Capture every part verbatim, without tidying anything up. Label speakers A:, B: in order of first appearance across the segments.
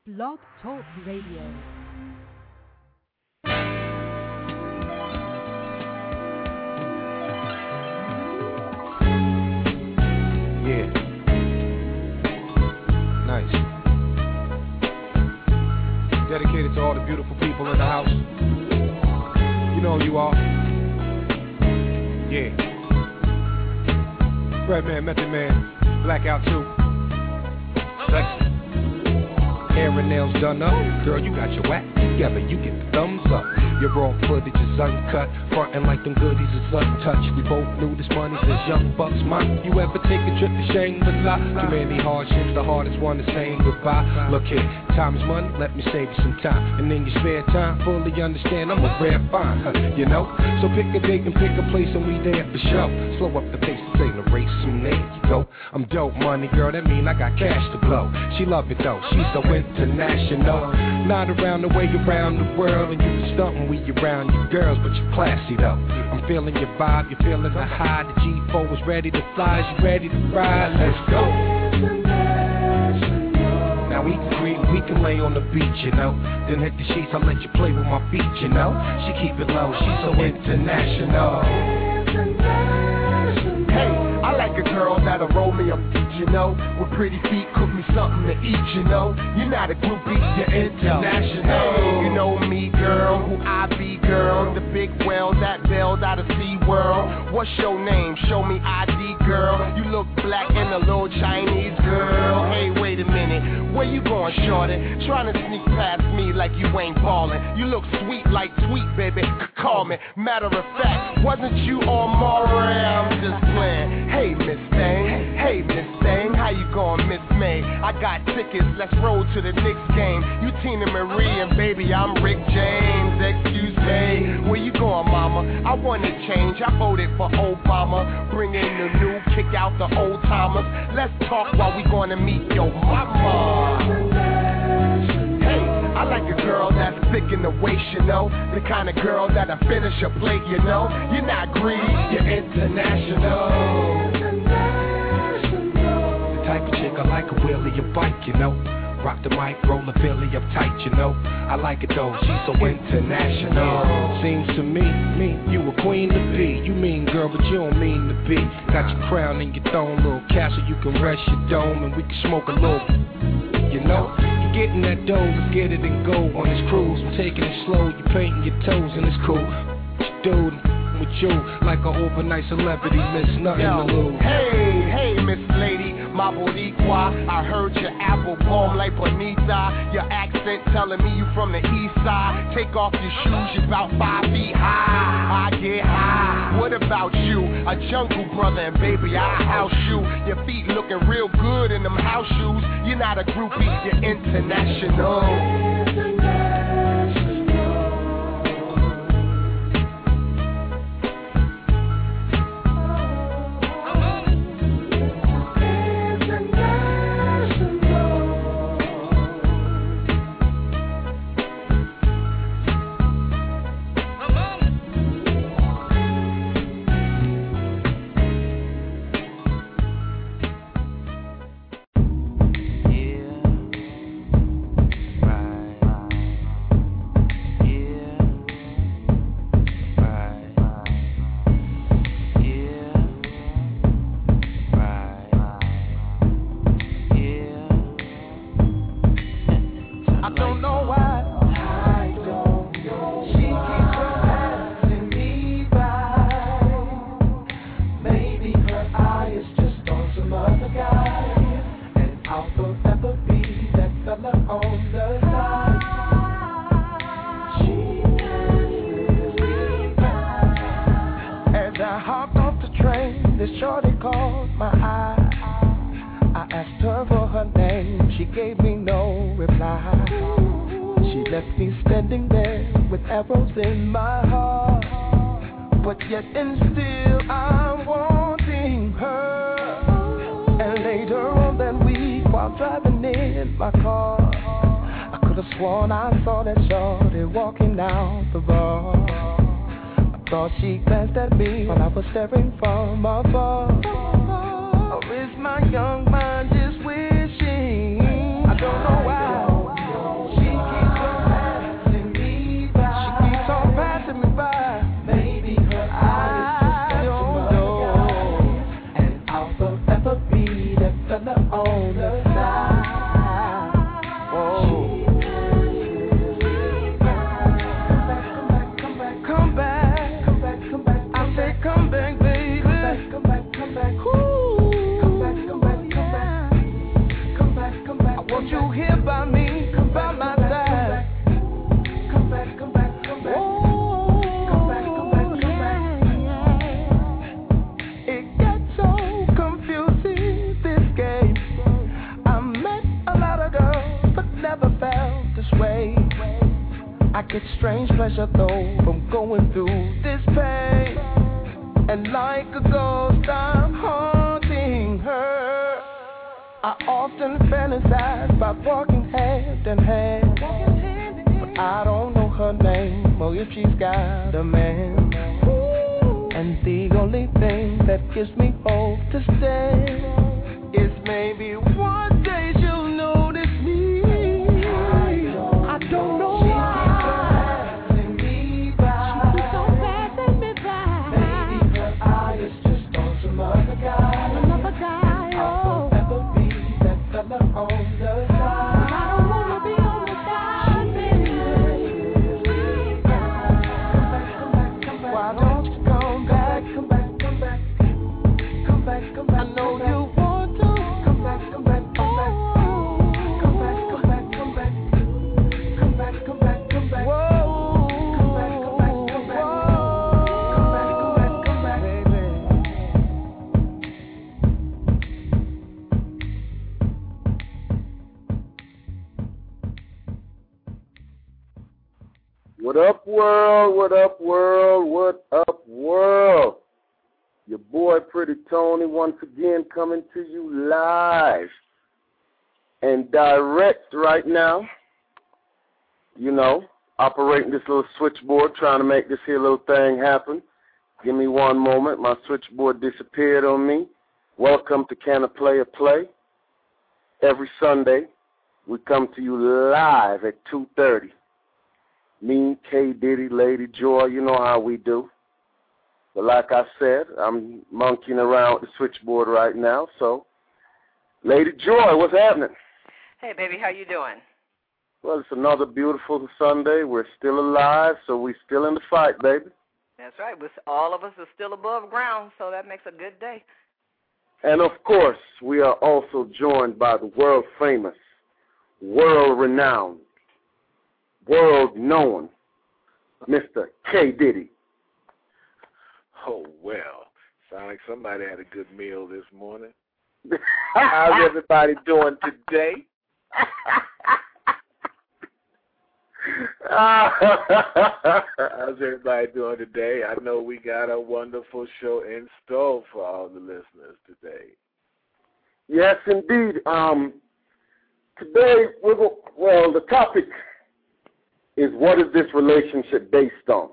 A: Blog Talk Radio.
B: Yeah. Nice. Dedicated to all the beautiful people in the house. You know who you are. Yeah. Redman, Method Man, Blackout two. Sexy. Hair and nails done up. Girl, you got your whack together. You get the thumbs up. Your raw footage is uncut. Frontin' like them goodies is untouched. We both knew this money's as young bucks mine. You ever take a trip to Shangri-La? Too many hardships, the hardest one is saying goodbye. Look here, time is money, let me save you some time. And in your spare time, fully understand I'm a rare find, huh, you know? So pick a date and pick a place and we there for show. Slow up the pace, this ain't a race, soon there you go. I'm dope money, girl, that mean I got cash to blow. She love it though, she's so international. Not around the way, around the world. And you can stuntin' we around your girls, but you're classy though. I'm feeling your vibe, you're feeling the high. The G four is ready to fly, you ready to ride. Let's go. Now we can creep, we can lay on the beach, you know. Then hit the sheets, I'll let you play with my feet, you know. She keep it low, she's so international.
C: Hey, I like a girl that'll roll me up, you know. With pretty feet, cook me something to eat, you know. You're not a groupie, you're international. Hey, you know me, girl, who I be, girl. The big whale that bailed out of SeaWorld. What's your name? Show me I D, girl. You look black and a little Chinese, girl. Hey, wait a minute, where you going, shorty? Trying to sneak past me like you ain't ballin'. You look sweet like sweet, baby, call me. Matter of fact, wasn't you on Moray? I'm just playing. Hey, Miss Thing, hey, Miss Thing, how you going, Miss May? I got tickets, let's roll to the Knicks game. You Tina Marie and baby, I'm Rick James. Excuse me, where you going, mama? I want to change, I voted for Obama. Bring in the new, kick out the old timers. Let's talk while we gonna meet your mama. Hey, I like a girl that's thick in the waist, you know. The kind of girl that'll finish a plate, you know. You're not greedy, you're international.
B: The type of chick I like a wheelie a bike, you know. Rock the mic, roll the Billy up tight, you know. I like it though, she's so international. Seems to me, me, you a queen to be. You mean girl, but you don't mean to be. Got your crown and your throne, little castle, you can rest your dome. And we can smoke a little, you know. You getting that dough, let's get it and go on this cruise. We're taking it slow, you painting your toes and it's cool. Dude, with you, like an overnight celebrity, miss nothing
C: Yo,
B: to lose.
C: Hey, hey, Miss Lady, my Boricua. I heard your apple bomb like Bonita. Your accent telling me you from the east side. Take off your shoes, you're about five feet high. I get high. What about you? A jungle brother, and baby, I house you. Your feet looking real good in them house shoes. You're not a groupie, you're international. Thought she glanced at me while I was staring from afar. Or is my young mind just wishing? I don't know why by me, by my side. Come back, come back, come back. Oh, come back, come back, come back. It gets so confusing, this game. I met a lot of girls, but never felt this way. I get strange pleasure though from going through this pain. And like a ghost, I'm haunting her. I often fantasize about walking hand in hand, but I don't know her name or if she's got a man. And the only thing that gives me hope to stay is maybe one day she'll notice me. I don't know.
D: What up, world? What up, world? What up, world? Your boy, Pretty Tony, once again coming to you live and direct right now. You know, operating this little switchboard, trying to make this here little thing happen. Give me one moment. My switchboard disappeared on me. Welcome to Can a Player Play? Every Sunday, we come to you live at two thirty. Me, K. Diddy, Lady Joy, you know how we do. But like I said, I'm monkeying around with the switchboard right now. So, Lady Joy, what's happening?
E: Hey, baby, how you doing?
D: Well, it's another beautiful Sunday. We're still alive, so we're still in the fight, baby.
E: That's right. All of us are still above ground, so that makes a good day.
D: And, of course, we are also joined by the world-famous, world-renowned, world-known Mister K. Diddy.
F: Oh, well, sounds like somebody had a good meal this morning. How's everybody doing today? How's everybody doing today? I know we got a wonderful show in store for all the listeners today.
D: Yes, indeed. Um, today, we're go- well, the topic is what is this relationship based on?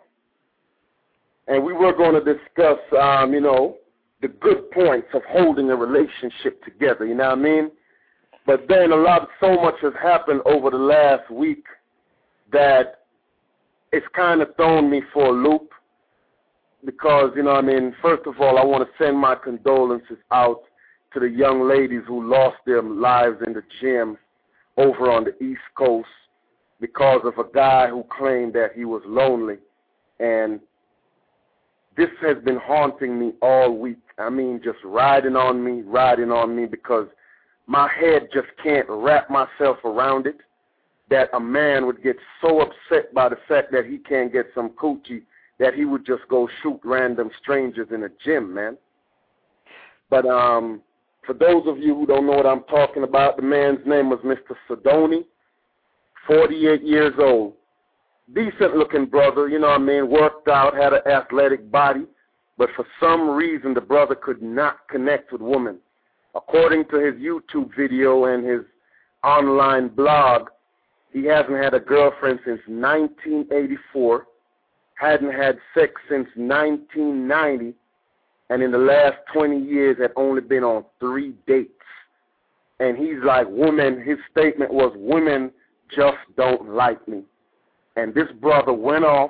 D: And we were going to discuss, um, you know, the good points of holding a relationship together, you know what I mean? But then a lot, so much has happened over the last week that it's kind of thrown me for a loop because, you know what I mean, first of all, I want to send my condolences out to the young ladies who lost their lives in the gym over on the East Coast because of a guy who claimed that he was lonely. And this has been haunting me all week. I mean, just riding on me, riding on me, because my head just can't wrap myself around it, that a man would get so upset by the fact that he can't get some coochie that he would just go shoot random strangers in a gym, man. But um, for those of you who don't know what I'm talking about, the man's name was Mister Sidoni, forty-eight years old. Decent-looking brother, you know what I mean, worked out, had an athletic body, but for some reason the brother could not connect with women. According to his YouTube video and his online blog, he hasn't had a girlfriend since nineteen eighty-four, hadn't had sex since nineteen ninety, and in the last twenty years had only been on three dates. And he's like, women, his statement was, women just don't like me. And this brother went off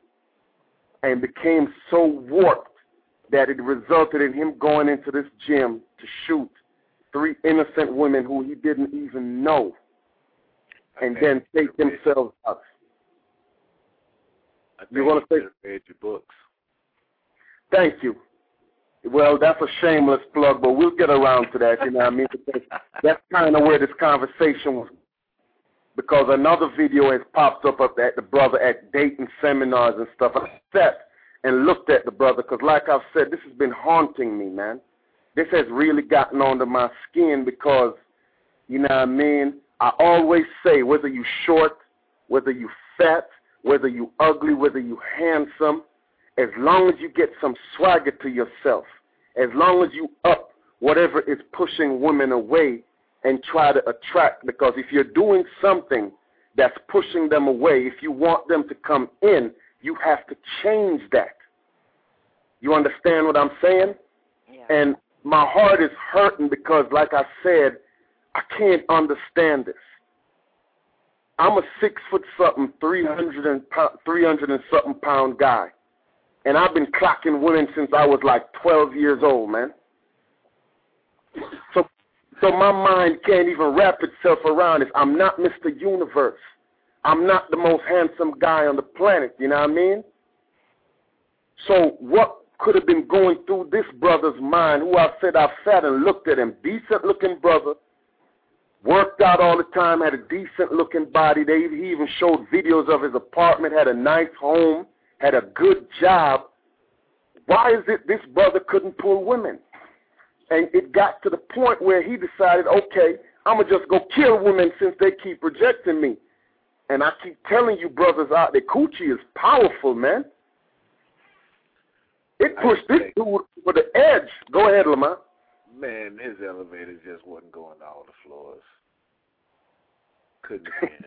D: and became so warped that it resulted in him going into this gym to shoot three innocent women who he didn't even know, and
F: okay.
D: then take themselves out.
F: I think
D: you want to say?
F: Read your books.
D: Thank you. Well, that's a shameless plug, but we'll get around to that, you know what I mean? Because that's kind of where this conversation was because another video has popped up of that the brother at dating seminars and stuff. I sat and looked at the brother because, like I've said, this has been haunting me, man. This has really gotten under my skin because, you know what I mean, I always say, whether you short, whether you fat, whether you ugly, whether you handsome, as long as you get some swagger to yourself, as long as you up whatever is pushing women away and try to attract, because if you're doing something that's pushing them away, if you want them to come in, you have to change that. You understand what I'm saying?
E: Yeah.
D: And my heart is hurting because, like I said, I can't understand this. I'm a six foot something, three hundred and three hundred and something pound guy, and I've been clocking women since I was like twelve years old, man. So, so my mind can't even wrap itself around this. I'm not Mister Universe. I'm not the most handsome guy on the planet. You know what I mean? So what could have been going through this brother's mind? Who I said I sat and looked at him, decent looking brother. Worked out all the time, had a decent-looking body. They, he even showed videos of his apartment, had a nice home, had a good job. Why is it this brother couldn't pull women? And it got to the point where he decided, okay, I'm going to just go kill women since they keep rejecting me. And I keep telling you brothers out there, coochie is powerful, man. It pushed this dude for the edge. Go ahead, Lamar.
F: Man, his elevator just wasn't going to all the floors. Couldn't stand.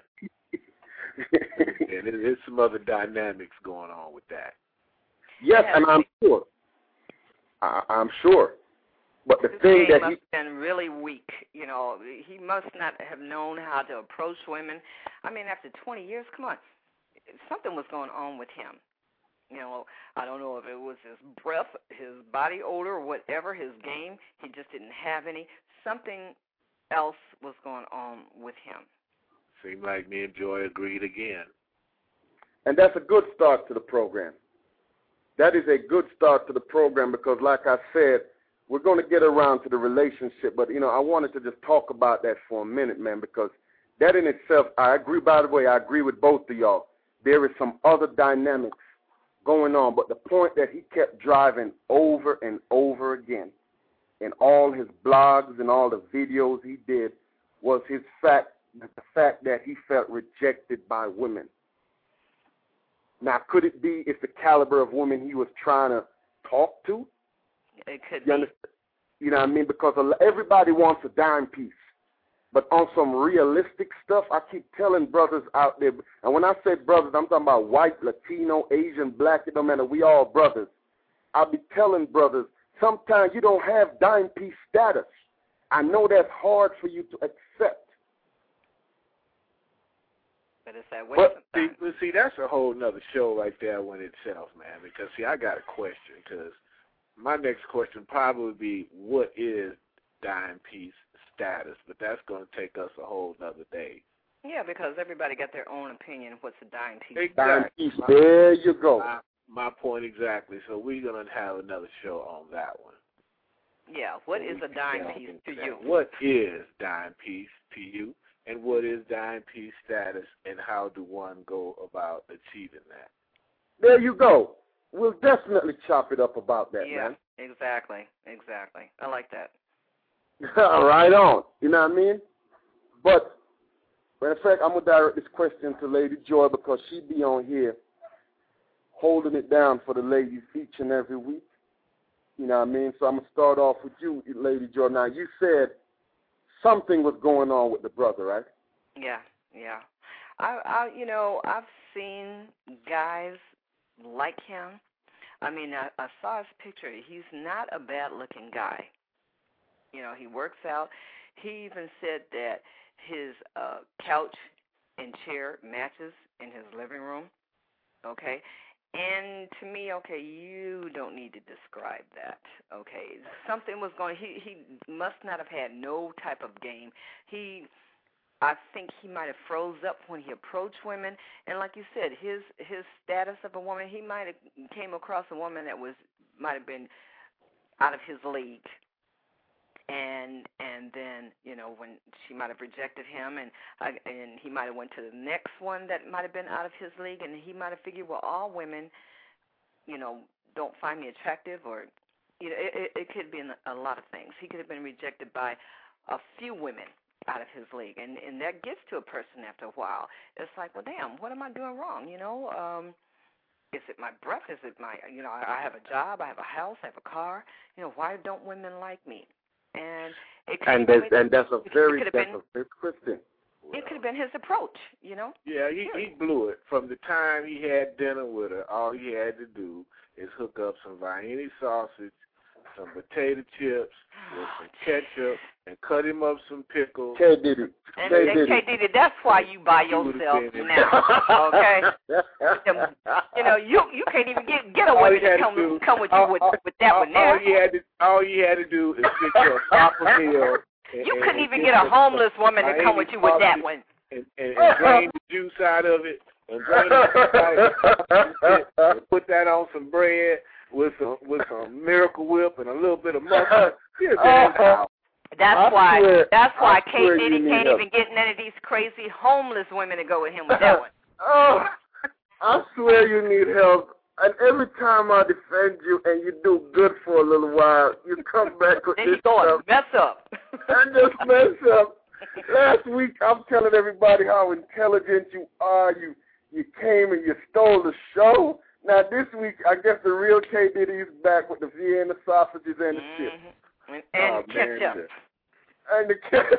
F: And there's some other dynamics going on with that.
D: Yes, and I'm sure. I, I'm sure. But the
E: His
D: thing
E: game
D: that
E: must
D: he
E: have been really weak. You know, he must not have known how to approach women. I mean, after twenty years, come on, something was going on with him. You know, I don't know if it was his breath, his body odor, or whatever, his game. He just didn't have any. Something else was going on with him.
F: Seemed like me and Joy agreed again.
D: And that's a good start to the program. That is a good start to the program because, like I said, we're going to get around to the relationship. But, you know, I wanted to just talk about that for a minute, man, because that in itself, I agree, by the way, I agree with both of y'all. There is some other dynamics going on, but the point that he kept driving over and over again in all his blogs and all the videos he did was his fact, the fact that he felt rejected by women. Now, could it be it's the caliber of women he was trying to talk to?
E: It could
D: you
E: be.
D: Understand? You know what I mean? Because everybody wants a dime piece. But on some realistic stuff, I keep telling brothers out there, and when I say brothers, I'm talking about white, Latino, Asian, black, it don't matter, we all brothers. I'll be telling brothers, sometimes you don't have dime piece status. I know that's hard for you to accept.
E: But it's that way
F: But see,
E: sometimes.
F: but see, that's a whole nother show right there in itself, man, because, see, I got a question, because my next question probably would be, what is dime piece status? But that's going to take us a whole nother day.
E: Yeah, because everybody got their own opinion of what's a dime piece.
F: Exactly.
D: Dime piece, there you go.
F: My, my point exactly. So we're going to have another show on that one.
E: Yeah, what is a dime piece to you?
F: What is dime piece to you? And what is dime piece status, and how do one go about achieving that?
D: There you go. We'll definitely chop it up about that,
E: Yeah,
D: man.
E: exactly, exactly. I like that.
D: Right on. You know what I mean? But, in fact, I'm going to direct this question to Lady Joy because she be on here holding it down for the ladies each and every week. You know what I mean? So I'm going to start off with you, Lady Joy. Now, you said something was going on with the brother, right?
E: Yeah, yeah. I, I, you know, I've seen guys like him. I mean, I, I saw his picture. He's not a bad-looking guy. You know, he works out. He even said that his uh, couch and chair matches in his living room, okay? And to me, okay, you don't need to describe that, okay? Something was going, he, he must not have had no type of game. He, I think he might have froze up when he approached women. And like you said, his his status of a woman, he might have came across a woman that was, might have been out of his league. and and then you know when she might have rejected him, and uh, and he might have went to the next one that might have been out of his league, and he might have figured, well, all women, you know, don't find me attractive, or you know, it, it, it could have been a lot of things. He could have been rejected by a few women out of his league, and and that gets to a person after a while. It's like, well, damn, what am I doing wrong? You know, um, is it my breath? Is it my, you know, I, I have a job, I have a house, I have a car. You know, why don't women like me? And it could
D: and
E: be
D: that's, and that's a very
E: it
D: that's
E: been,
D: a very Christian.
E: It could have been his approach, you know.
F: Yeah, he he blew it. From the time he had dinner with her, all he had to do is hook up some Vienna sausage, some potato chips with some ketchup, and cut him up some pickles.
D: K Diddy.
E: And,
D: K
E: and K Diddy, that's why you by yourself now, okay? You know, you you can't even get get a woman to come
F: do,
E: come with you
F: all,
E: with,
F: all,
E: with that
F: all,
E: one there.
F: All he had to all he had to do is pick up Papa Hill. And,
E: You
F: and,
E: couldn't
F: and
E: even get a homeless woman to come with you with that
F: sausage
E: one.
F: And, and, and drain the juice out of it, and drain the juice out of it, and put that on some bread with some with some Miracle Whip and a little bit of mustard.
D: Uh-huh.
E: That's
D: I
E: why.
D: swear,
E: that's why
D: I
E: K
D: swear
E: Diddy
D: you
E: can't
D: need
E: even get none of these crazy homeless women to go with him with that one.
D: Oh, I swear you need help. And every time I defend you and you do good for a little while, you come back with
E: Then
D: this
E: you go
D: stuff
E: and mess up.
D: and just mess up. Last week I'm telling everybody how intelligent you are. You you came and you stole the show. Now this week I guess the real K Diddy is back with the Vienna sausages and the
E: mm-hmm.
D: chips.
E: And, and
D: oh,
E: ketchup.
D: Man. And the ketchup.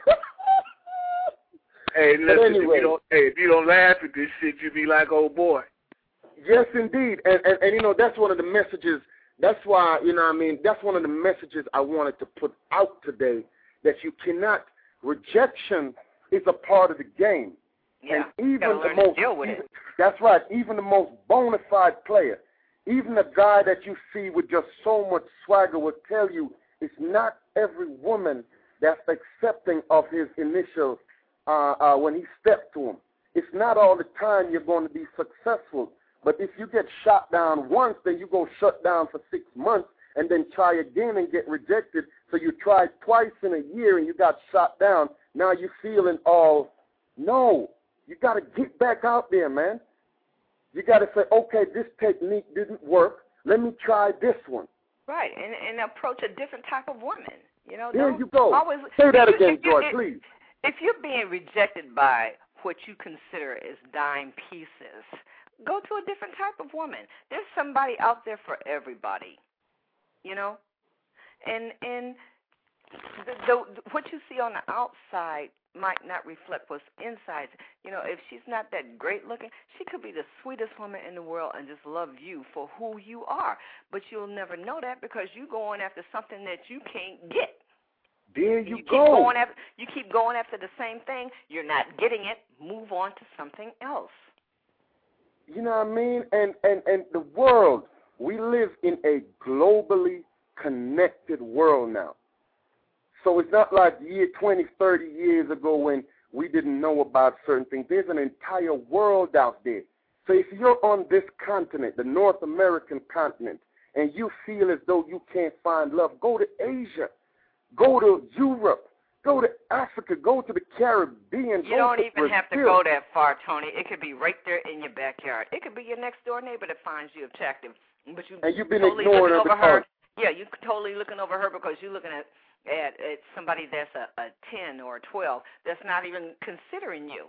F: Hey, listen,
D: anyway.
F: if you don't hey, if you don't laugh at this shit, you be like, oh boy.
D: Yes, indeed. And, and, and, you know, that's one of the messages. That's why, you know what I mean, that's one of the messages I wanted to put out today, that you cannot, rejection is a part of the game.
E: Yeah,
D: and even
E: gotta
D: the
E: learn
D: most,
E: to deal with
D: even,
E: it.
D: That's right, even the most bona fide player, even the guy that you see with just so much swagger will tell you it's not every woman that's accepting of his initial uh, uh, when he stepped to him. It's not all the time you're going to be successful. But if you get shot down once, then you go shut down for six months and then try again and get rejected. So you tried twice in a year and you got shot down. Now you're feeling all, no. You got to get back out there, man. You got to say, okay, this technique didn't work. Let me try this one.
E: Right, and, and approach a different type of woman. You know,
D: There
E: don't
D: you go.
E: Always,
D: say that
E: if,
D: again,
E: if,
D: Joy,
E: if,
D: please.
E: If you're being rejected by what you consider as dime pieces, go to a different type of woman. There's somebody out there for everybody, you know? And and the, the, what you see on the outside might not reflect what's inside. You know, if she's not that great looking, she could be the sweetest woman in the world and just love you for who you are. But you'll never know that because you're going after something that you can't get.
D: There you,
E: you keep
D: go.
E: Going after, you keep going after the same thing. You're not getting it. Move on to something else.
D: You know what I mean? And, and, and the world, we live in a globally connected world now. So it's not like year twenty, thirty years ago when we didn't know about certain things. There's an entire world out there. So if you're on this continent, the North American continent, and you feel as though you can't find love, go to Asia. Go to Europe. Go to Africa. Go to the Caribbean.
E: You
D: go
E: don't
D: to
E: even
D: Brazil.
E: have to go that far, Tony. It could be right there in your backyard. It could be your next door neighbor that finds you attractive, but you
D: and you've been
E: totally
D: ignoring
E: looking
D: her
E: over her.
D: because
E: Yeah, you're totally looking over her because you're looking at at, at somebody that's a, a ten or a twelve that's not even considering you.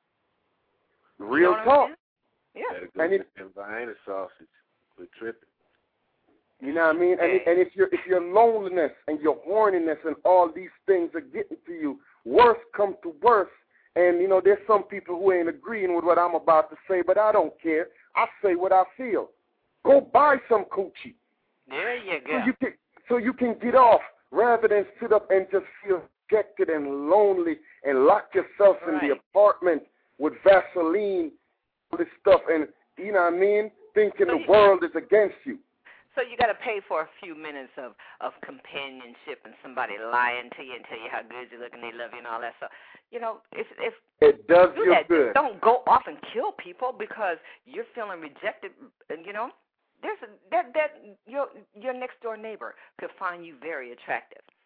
D: real
E: you know
D: talk.
E: Yeah.
F: And it, and Vienna sausage with tripping.
D: You know what I mean? And, and if your if your loneliness and your horniness and all these things are getting to you, worse come to worse. And, you know, there's some people who ain't agreeing with what I'm about to say, but I don't care. I say what I feel. Go buy some coochie.
E: There you go.
D: So you can, so you can get off rather than sit up and just feel rejected and lonely and lock yourself
E: right.
D: in the apartment with Vaseline, all this stuff, and, you know what I mean, thinking
E: so
D: the
E: you,
D: world is against you.
E: So you got to pay for a few minutes of, of companionship and somebody lying to you and tell you how good you look and they love you and all that. So, you know, if if
D: it does
E: do
D: you
E: that,
D: good.
E: Just don't go off and kill people because you're feeling rejected. You know, there's a, that that your your next door neighbor could find you very attractive.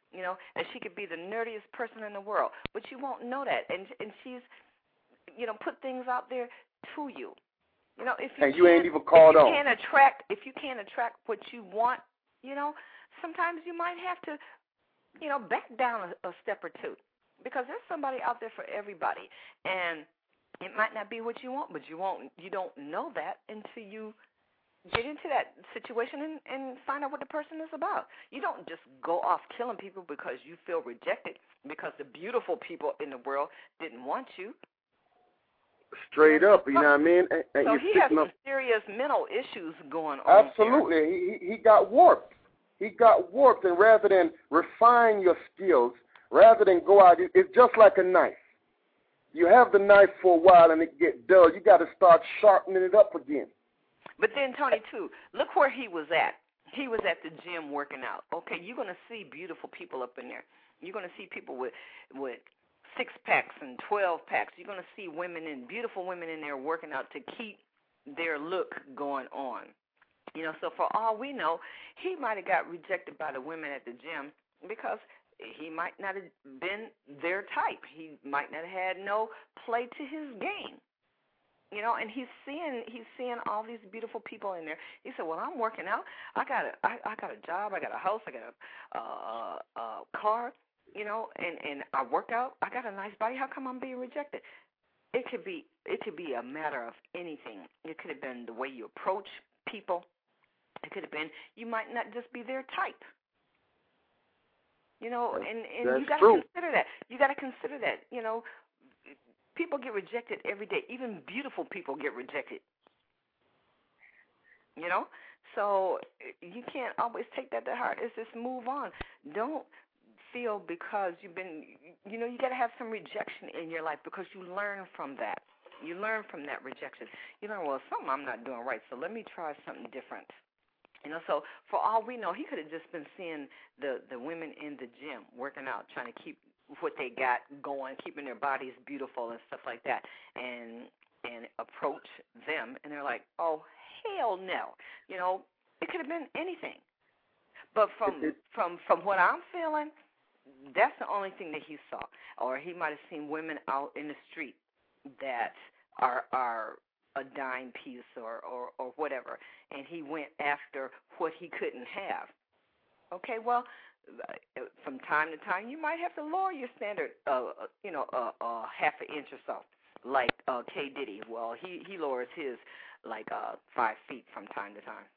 E: you know, and she could be the nerdiest person in the world, but you won't know that. And and she's, you know, put things out there to you. You know, if you
D: and you ain't even called
E: if you
D: on.
E: Can't attract, if you can't attract what you want, you know, sometimes you might have to, you know, back down a, a step or two, because there's somebody out there for everybody, and it might not be what you want, but you won't, you don't know that until you get into that situation and, and find out what the person is about. You don't just go off killing people because you feel rejected, because the beautiful people in the world didn't want you.
D: Straight up, you know what I mean? And, and
E: so
D: you're
E: he has some
D: up.
E: serious mental issues going on.
D: Absolutely.
E: There.
D: He, he got warped. He got warped, and rather than refine your skills, rather than go out, it's just like a knife. You have the knife for a while and it get dull. You got to start sharpening it up again.
E: But then, Tony, too, look where he was at. He was at the gym working out. Okay, you're going to see beautiful people up in there. You're going to see people with with six packs and twelve packs. You're going to see women and beautiful women in there working out to keep their look going on. You know, so for all we know, he might have got rejected by the women at the gym because he might not have been their type. He might not have had no play to his game. You know, and he's seeing he's seeing all these beautiful people in there. He said, "Well, I'm working out. I got a I, I got a job. I got a house. I got a uh, uh, car. You know, and and I work out. I got a nice body. How come I'm being rejected?" It could be it could be a matter of anything. It could have been the way you approach people. It could have been you might not just be their type. You know, and and
D: That's
E: you got
D: true.
E: to consider that. You got to consider that. You know. People get rejected every day. Even beautiful people get rejected. You know? So you can't always take that to heart. It's just move on. Don't feel because you've been, you know, you got to have some rejection in your life because you learn from that. You learn from that rejection. You learn, well, something I'm not doing right, so let me try something different. You know, so for all we know, he could have just been seeing the, the women in the gym working out, trying to keep what they got going, keeping their bodies beautiful and stuff like that, and and approach them, and they're like, oh, hell no. You know, it could have been anything. But from from from what I'm feeling, that's the only thing that he saw. Or he might have seen women out in the street that are are a dime piece or, or, or whatever, and he went after what he couldn't have. Okay, well, from time to time, you might have to lower your standard, uh, you know, uh, uh, half an inch or so, like uh, K. Diddy. Well, he, he lowers his like uh, five feet from time to time.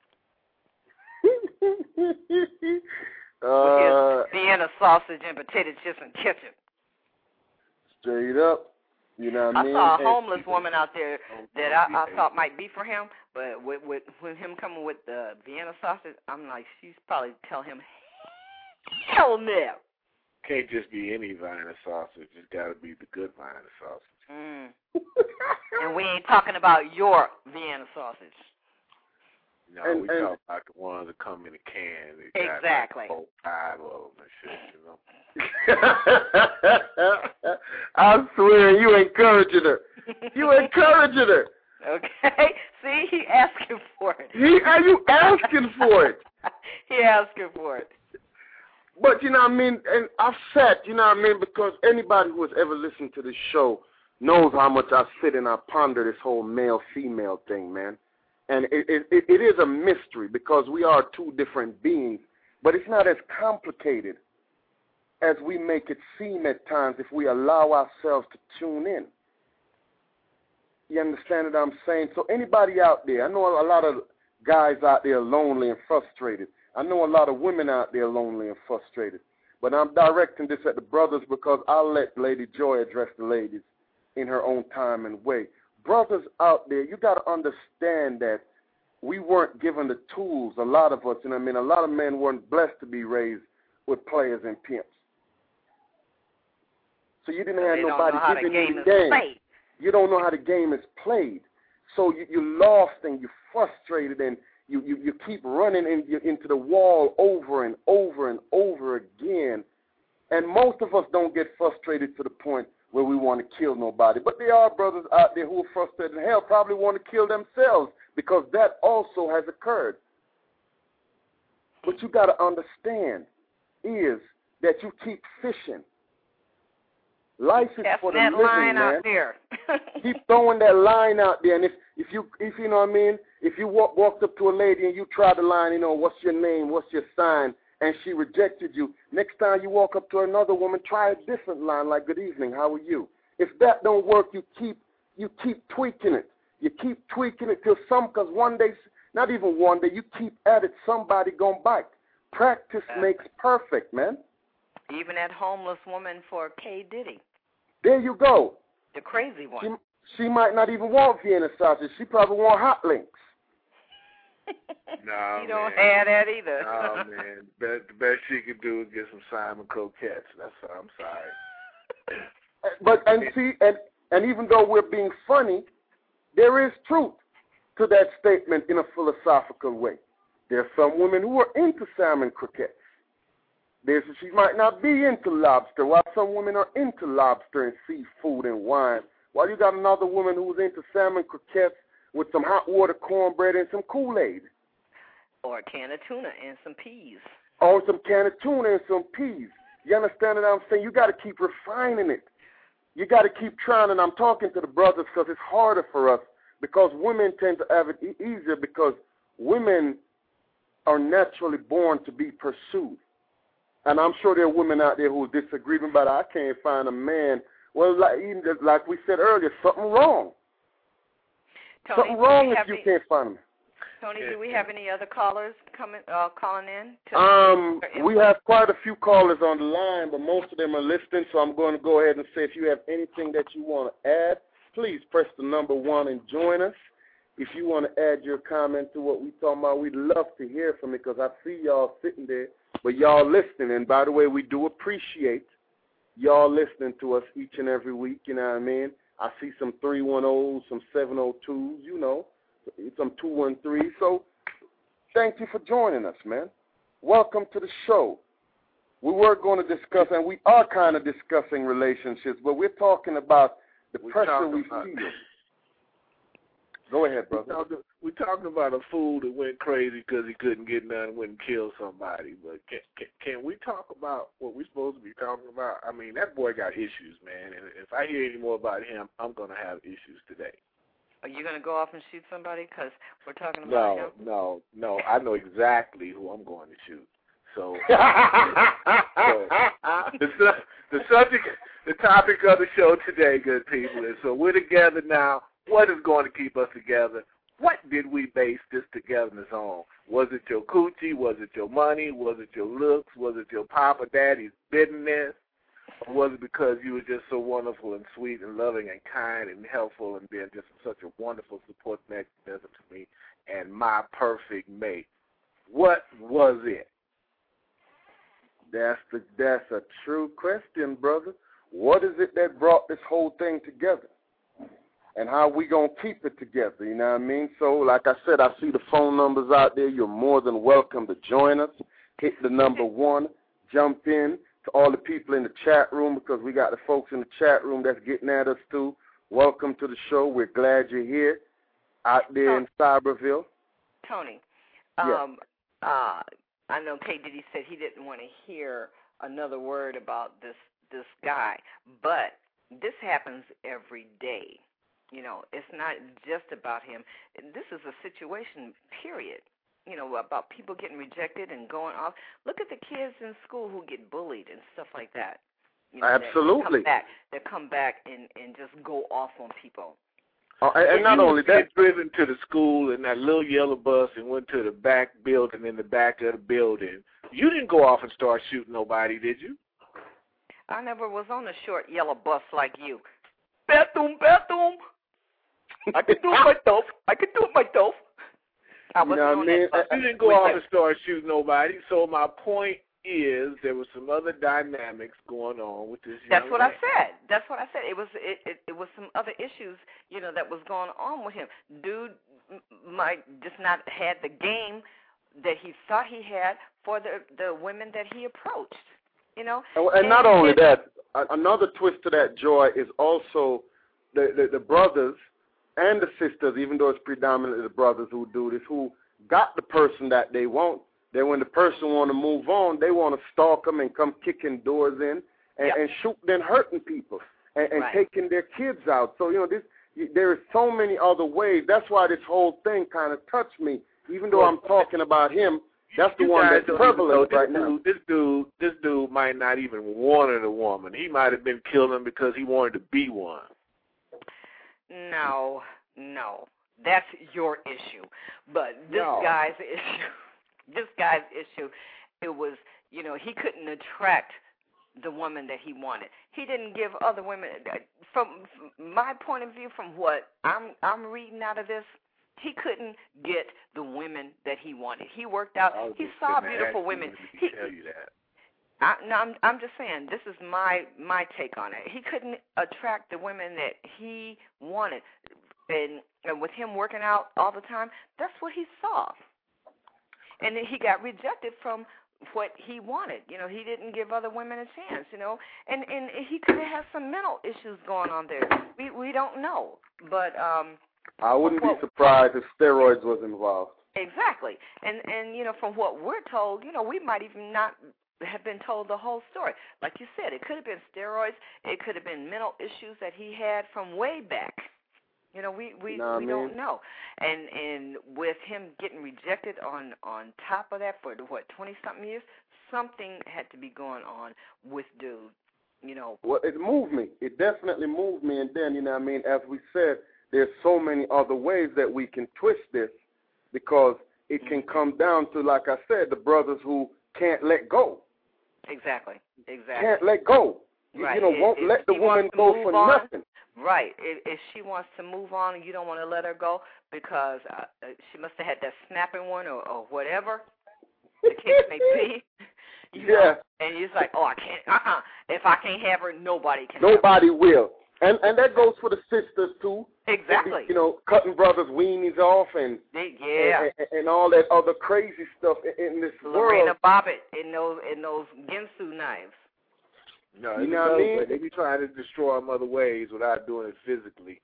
D: uh,
E: With his Vienna sausage and potato chips and ketchup.
D: Straight up. You know what I mean?
E: I saw a homeless woman out there that I, I thought might be for him, but with, with, with him coming with the Vienna sausage, I'm like, she's probably tell him, hell no.
F: Can't just be any Vienna sausage. It's got to be the good Vienna sausage.
E: Mm. And we ain't talking about your Vienna sausage.
F: No,
D: and,
F: we
D: and,
F: talk about the ones that come in a can. They got
E: exactly.
F: Like five of them and shit, you know.
D: I swear, you encouraging her. You encouraging her.
E: Okay. See, he asking for it.
D: He, are you asking for it?
E: He asking for it.
D: But, you know what I mean, and I've sat, you know what I mean, because anybody who has ever listened to this show knows how much I sit and I ponder this whole male-female thing, man. And it, it, it is a mystery because we are two different beings, but it's not as complicated as we make it seem at times if we allow ourselves to tune in. You understand what I'm saying? So anybody out there, I know a lot of guys out there lonely and frustrated. I know a lot of women out there lonely and frustrated. But I'm directing this at the brothers because I'll let Lady Joy address the ladies in her own time and way. Brothers out there, you got to understand that we weren't given the tools, a lot of us, and I mean, a lot of men weren't blessed to be raised with players and pimps. So you didn't have
E: they
D: nobody
E: giving
D: you
E: the
D: the game.
E: Played.
D: You don't know how the game is played. So you, you're lost and you're frustrated and you, you, you keep running in, you, into the wall over and over and over again. And most of us don't get frustrated to the point where we want to kill nobody. But there are brothers out there who are frustrated and hell probably want to kill themselves because that also has occurred. What you got to understand is that you keep fishing. Life is
E: That's
D: for the
E: that
D: living,
E: line
D: man.
E: out there.
D: Keep throwing that line out there, and if if you if you know what I mean, if you walk, walked up to a lady and you try the line, you know, what's your name, what's your sign, and she rejected you. Next time you walk up to another woman, try a different line, like good evening, how are you? If that don't work, you keep you keep tweaking it. You keep tweaking it till some, because one day, not even one day, you keep at it, somebody gonna bite. Practice
E: yeah.
D: makes perfect, man.
E: Even that homeless woman for K. Diddy.
D: There you go.
E: The crazy one.
D: She, she might not even want Vienna sausage. She probably want hot links.
F: Nah,
E: you don't
F: man.
E: have that either.
F: Nah, man. The, the best she could do is get some Simon Croquettes. That's all. I'm sorry.
D: But and see, and and even though we're being funny, there is truth to that statement in a philosophical way. There are some women who are into salmon croquettes. There's, she might not be into lobster, while some women are into lobster and seafood and wine. While you got another woman who's into salmon croquettes with some hot water cornbread and some Kool-Aid.
E: Or a can of tuna and some peas.
D: Or some can of tuna and some peas. You understand what I'm saying? You got to keep refining it. You got to keep trying, and I'm talking to the brothers because it's harder for us because women tend to have it e- easier because women are naturally born to be pursued. And I'm sure there are women out there who disagree with me, but I can't find a man. Well, like, even just like we said earlier, something wrong.
E: Tony,
D: something wrong if
E: any,
D: you can't find them.
E: Tony, do we have any other callers coming, uh, calling in? To
D: um, we have quite a few callers on the line, but most of them are listening, so I'm going to go ahead and say if you have anything that you want to add, please press the number one and join us. If you want to add your comment to what we're talking about, we'd love to hear from you because I see y'all sitting there. But y'all listening, and by the way, we do appreciate y'all listening to us each and every week, you know what I mean? I see some three one ohs, some seven oh twos, you know, some two one threes. So thank you for joining us, man. Welcome to the show. We were going to discuss, and we are kind of discussing relationships, but we're talking about the
F: we
D: pressure we
F: about-
D: feel. Go ahead, brother.
F: We're talking, we're talking about a fool that went crazy because he couldn't get none and went and killed somebody. But can, can, can we talk about what we're supposed to be talking about? I mean, that boy got issues, man. And if I hear any more about him, I'm going to have issues today.
E: Are you going to go off and shoot somebody because we're talking about
F: No,
E: him?
F: no, no. I know exactly who I'm going to shoot. So, so the, the subject, the topic of the show today, good people, is so we're together now. What is going to keep us together? What did we base this togetherness on? Was it your coochie? Was it your money? Was it your looks? Was it your papa daddy's business? Or was it because you were just so wonderful and sweet and loving and kind and helpful and being just such a wonderful support mechanism to me and my perfect mate? What was it?
D: That's the that's a true question, brother. What is it that brought this whole thing together? And how we going to keep it together, you know what I mean? So, like I said, I see the phone numbers out there. You're more than welcome to join us. Hit the number one. Jump in to all the people in the chat room because we got the folks in the chat room that's getting at us, too. Welcome to the show. We're glad you're here out there in Cyberville.
E: Tony,
D: yes.
E: um, uh, I know K. Diddy said he didn't want to hear another word about this, this guy, but this happens every day. You know, it's not just about him. This is a situation, period, you know, about people getting rejected and going off. Look at the kids in school who get bullied and stuff like that. You know,
D: Absolutely.
E: They come back, they come back and, and just go off on people.
D: Uh, and, and not only that.
F: driven to the school in that little yellow bus and went to the back building in the back of the building. You didn't go off and start shooting nobody, did you?
E: I never was on a short yellow bus like you. Bathroom, bathroom. I can do it myself. I can do it myself. I
D: you know what I mean?
F: You didn't go off and start shooting nobody. So my point is, there was some other dynamics going on with this.
E: That's
F: young
E: what
F: man.
E: I said. That's what I said. It was it, it, it was some other issues, you know, that was going on with him. Dude might just not had the game that he thought he had for the the women that he approached. You know,
D: and, and not
E: and,
D: only
E: and,
D: that, another twist to that, Joy, is also the, the the brothers and the sisters, even though it's predominantly the brothers who do this, who got the person that they want, Then when the person want to move on, they want to stalk them and come kicking doors in and,
E: yep.
D: and shooting and hurting people and, and
E: right.
D: taking their kids out. So, you know, this there are so many other ways. That's why this whole thing kind of touched me. Even though I'm talking about him, that's the
F: you
D: one
F: guys
D: that's prevalent
F: this
D: right
F: dude,
D: now.
F: This dude, this dude might not even wanted a woman. He might have been killing because he wanted to be one.
E: No, no, that's your issue. But this
F: no.
E: guy's issue, this guy's issue, it was, you know, he couldn't attract the woman that he wanted. He didn't give other women. From, from my point of view, from what I'm I'm reading out of this, he couldn't get the women that he wanted. He worked out. He saw beautiful women. He
F: tell you that.
E: I, no, I'm I'm just saying. This is my my take on it. He couldn't attract the women that he wanted, and, and with him working out all the time, that's what he saw. And then he got rejected from what he wanted. You know, he didn't give other women a chance. You know, and and he could have had some mental issues going on there. We we don't know, but um.
D: I wouldn't
E: well,
D: be surprised if steroids was involved.
E: Exactly. And, and, you know, from what we're told, you know, we might even not have been told the whole story. Like you said, it could have been steroids. It could have been mental issues that he had from way back. You know, we, we,
D: know
E: we
D: what I mean?
E: don't know. And and with him getting rejected on, on top of that for, what, twenty-something years, something had to be going on with dude, you know.
D: Well, it moved me. It definitely moved me. And then, you know what I mean, as we said, there's so many other ways that we can twist this because it can come down to, like I said, the brothers who can't let go.
E: Exactly. Exactly.
D: Can't let go.
E: Right.
D: You know,
E: if,
D: won't
E: if
D: let the woman go for
E: on,
D: nothing.
E: Right. If, if she wants to move on and you don't want to let her go because uh, she must have had that snapping one or, or whatever the case may be. You know?
D: Yeah.
E: And you're like, oh, I can't. Uh-uh. If I can't have her, nobody can.
D: Nobody will. And and that goes for the sisters too.
E: Exactly.
D: You know, cutting brothers' weenies off and
E: they, yeah,
D: and, and, and all that other crazy stuff in, in this
E: Lorena
D: world.
E: Bobbitt in those in those Ginsu knives.
F: No,
D: you know what I mean?
F: Way. They be trying to destroy them other ways without doing it physically.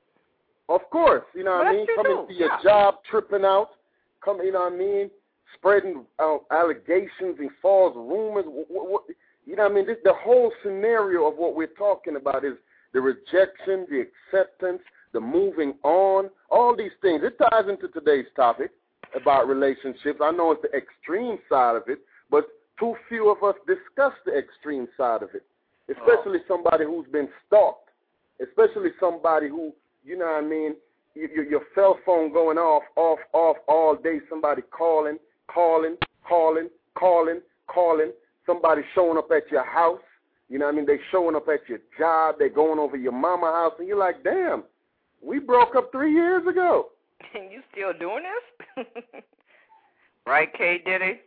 D: Of course, you know what
E: well,
D: I mean. Coming
E: do.
D: to your
E: yeah.
D: job, tripping out, come, you know what I mean, spreading uh, allegations and false rumors. What, what, you know what I mean? This, the whole scenario of what we're talking about is the rejection, the acceptance, the moving on, all these things. It ties into today's topic about relationships. I know it's the extreme side of it, but too few of us discuss the extreme side of it, especially oh. somebody who's been stalked, especially somebody who, you know what I mean, your, your cell phone going off, off, off all day, somebody calling, calling, calling, calling, calling, somebody showing up at your house. You know what I mean? They showing up at your job. They going over your mama's house, and you're like, damn, we broke up three years ago.
E: And you still doing this? Right, K. Diddy?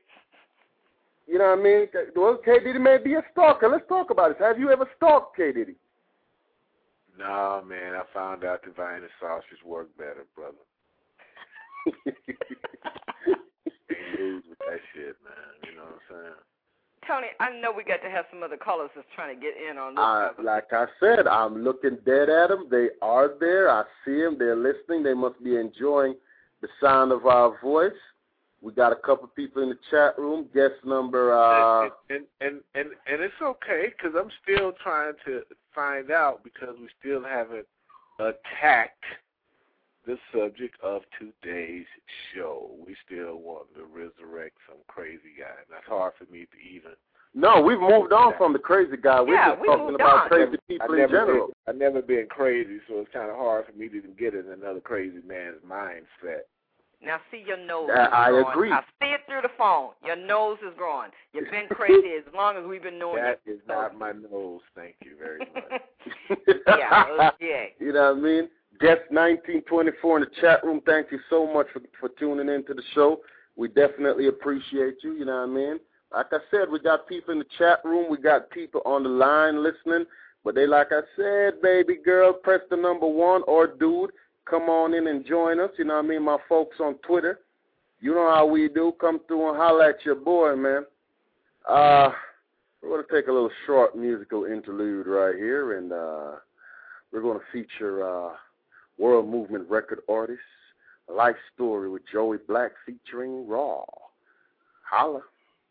D: You know what I mean? Well, K. Diddy may be a stalker. Let's talk about it. Have you ever stalked K. Diddy?
F: No, man. I found out the Vine and sausage work better, brother. Ain't lose with that shit, man. You know what I'm saying?
E: Tony, I know we got to have some other callers that's trying to get in on this.
D: Uh, like I said, I'm looking dead at them. They are there. I see them. They're listening. They must be enjoying the sound of our voice. We got a couple people in the chat room. Guest number. Uh,
F: and, and, and, and, and it's okay because I'm still trying to find out because we still haven't attacked the subject of today's show. We still want to resurrect some crazy guy. That's hard for me to even.
D: No, we've moved on from the crazy guy. We're
E: yeah,
D: just
E: we
D: talking about
E: on.
D: crazy people in general.
F: Been, I've never been crazy, so it's kind of hard for me to even get in another crazy man's mindset.
E: Now, see your nose.
D: Uh,
E: is
D: I
E: growing.
D: agree.
E: I see it through the phone. Your nose is growing. You've been crazy as long as we've been knowing
F: that.
E: That
F: is not my nose. Thank you very much.
E: yeah, yeah.
D: You know what I mean? Guest nineteen twenty-four in the chat room, thank you so much for, for tuning into the show. We definitely appreciate you, you know what I mean? Like I said, we got people in the chat room. We got people on the line listening. But they, like I said, baby girl, press the number one, or dude, come on in and join us. You know what I mean? My folks on Twitter, you know how we do. Come through and holler at your boy, man. Uh, we're going to take a little short musical interlude right here, and uh, we're going to feature uh, World Movement record artist, a life story with Joey Black featuring Raw. Holla.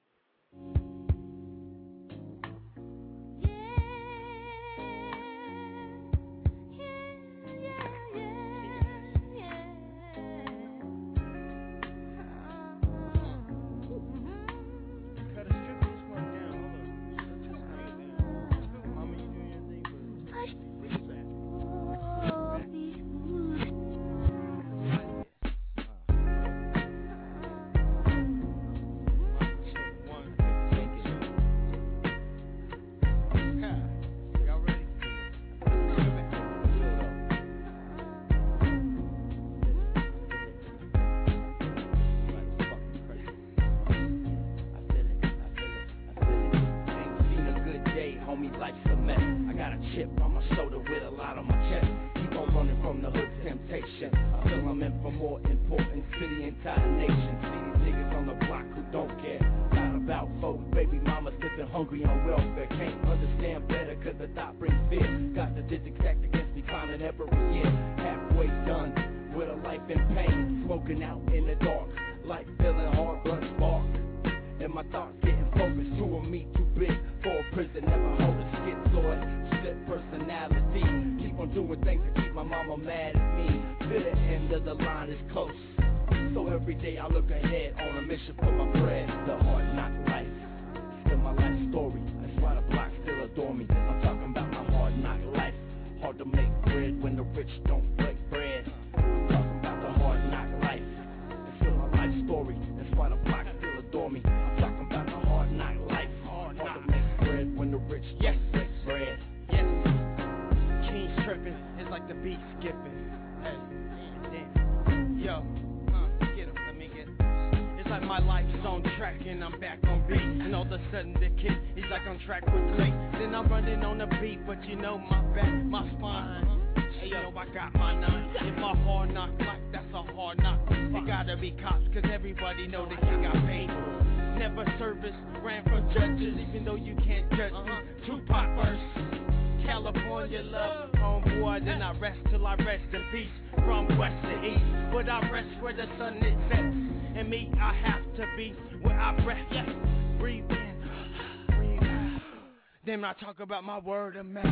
G: I talk about my word of mouth,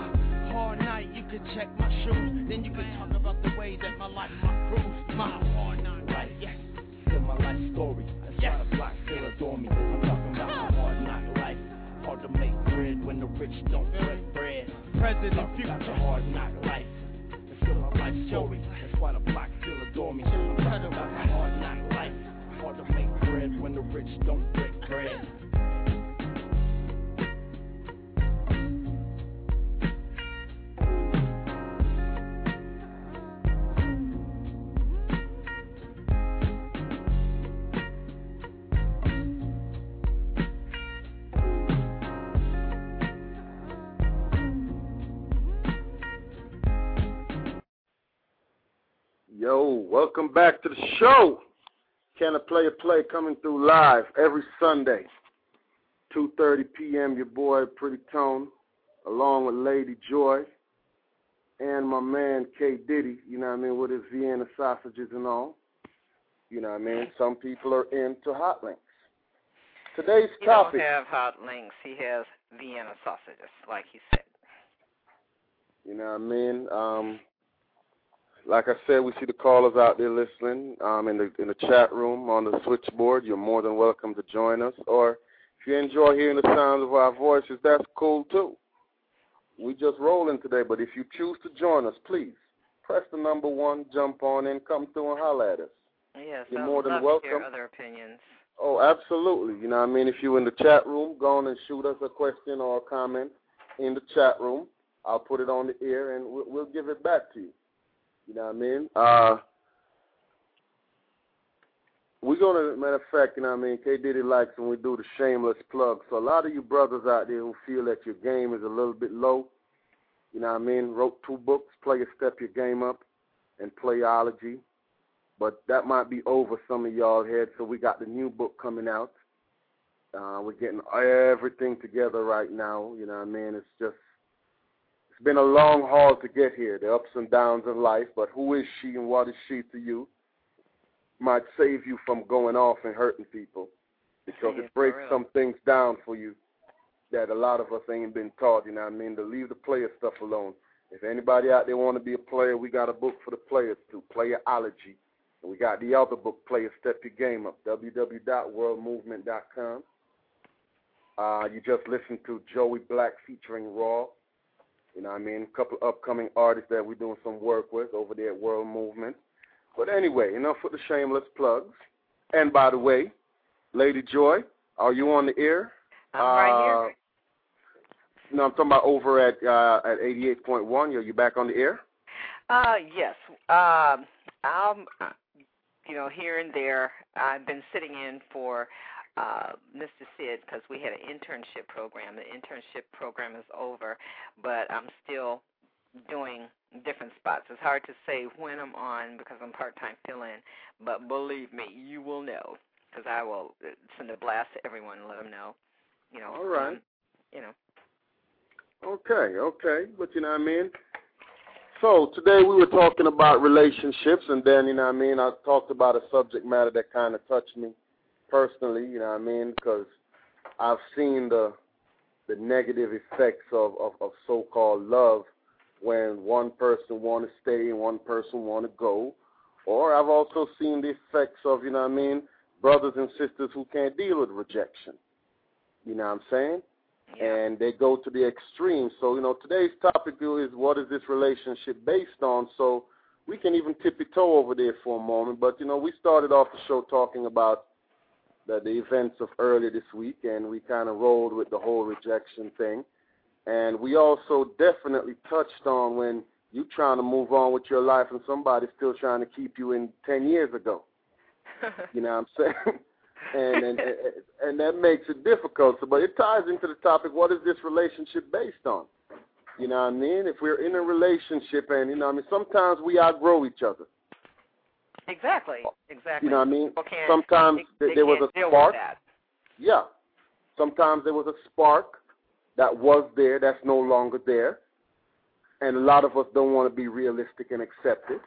G: my hard night. You could check my shoes, then you could talk about the way that my life, my cruise, my hard night, right? Yes, still my life story. That's yes. why the block still adore me. I'm talking about my hard night life. Hard to make bread when the rich don't break bread. President Future. About the hard night life. That's still my life story. That's why the block still adore me. I'm talking about my hard night life. Hard to make bread when the rich don't break bread.
D: Yo, welcome back to the show. Can I Play a Play coming through live every Sunday, two thirty p.m. Your boy, Pretty Tone, along with Lady Joy and my man, K. Diddy, you know what I mean, with his Vienna sausages and all. You know what I mean? Some people are into hot links. Today's
E: he
D: topic.
E: He don't have hot links. He has Vienna sausages, like he said.
D: You know what I mean? Um... Like I said, we see the callers out there listening um, in the in the chat room on the switchboard. You're more than welcome to join us. Or if you enjoy hearing the sounds of our voices, that's cool too. We just rolling today, but if you choose to join us, please press the number one, jump on in, come through and holler at us.
E: Yes,
D: you're
E: I
D: more
E: would
D: than
E: love
D: welcome.
E: to hear other opinions.
D: Oh, absolutely. You know what I mean? If you're in the chat room, go on and shoot us a question or a comment in the chat room. I'll put it on the air and we'll, we'll give it back to you. You know what I mean? Uh, we're going to, matter of fact, you know what I mean, K. Diddy likes when we do the shameless plug. So a lot of you brothers out there who feel that your game is a little bit low, you know what I mean, wrote two books, Play a Step Your Game Up and Playology. But that might be over some of y'all heads, so we got the new book coming out. Uh, we're getting everything together right now, you know what I mean? It's just, it's been a long haul to get here, the ups and downs of life, but who is she and what is she to you might save you from going off and hurting people. because
E: Yeah,
D: it breaks
E: for real.
D: some things down for you that a lot of us ain't been taught, you know what I mean, to leave the player stuff alone. If anybody out there want to be a player, we got a book for the players too, Playerology. And we got the other book, Player Step Your Game Up, w w w dot world movement dot com. Uh, you just listened to Joey Black featuring Raw. You know what I mean? A couple of upcoming artists that we're doing some work with over there at World Movement. But anyway, enough with the shameless plugs. And by the way, Lady Joy, are you on the air?
E: I'm right here.
D: No, I'm talking about over at uh, at eighty-eight point one. Are you back on the air?
E: Uh, yes. Um, I'm, you know, here and there. I've been sitting in for uh, Mister Sid because we had an internship program. The internship program is over, but I'm still doing different spots. It's hard to say when I'm on because I'm part-time fill-in, but believe me, you will know because I will send a blast to everyone and let them know. You know.
D: All right.
E: Um, you know.
D: Okay, okay, but you know what I mean? So today we were talking about relationships, and then, you know what I mean, I talked about a subject matter that kind of touched me personally, you know what I mean, because I've seen the the negative effects of, of, of so-called love when one person want to stay and one person want to go, or I've also seen the effects of, you know what I mean, brothers and sisters who can't deal with rejection, you know what I'm saying?
E: Yeah.
D: And they go to the extreme. So, you know, today's topic is what is this relationship based on? So we can even tippy toe over there for a moment. But, you know, we started off the show talking about the, the events of earlier this week, and we kind of rolled with the whole rejection thing. And we also definitely touched on when you trying to move on with your life and somebody's still trying to keep you in ten years ago. You know what I'm saying? And, and and that makes it difficult. So, but it ties into the topic, what is this relationship based on? You know what I mean? If we're in a relationship and, you know what I mean, sometimes we outgrow each other.
E: Exactly, exactly.
D: You know what I mean?
E: People can't-
D: Sometimes
E: they,
D: there
E: they
D: was
E: can't
D: a
E: deal
D: spark.
E: with that.
D: Yeah. Sometimes there was a spark that was there that's no longer there. And a lot of us don't want to be realistic and accept it.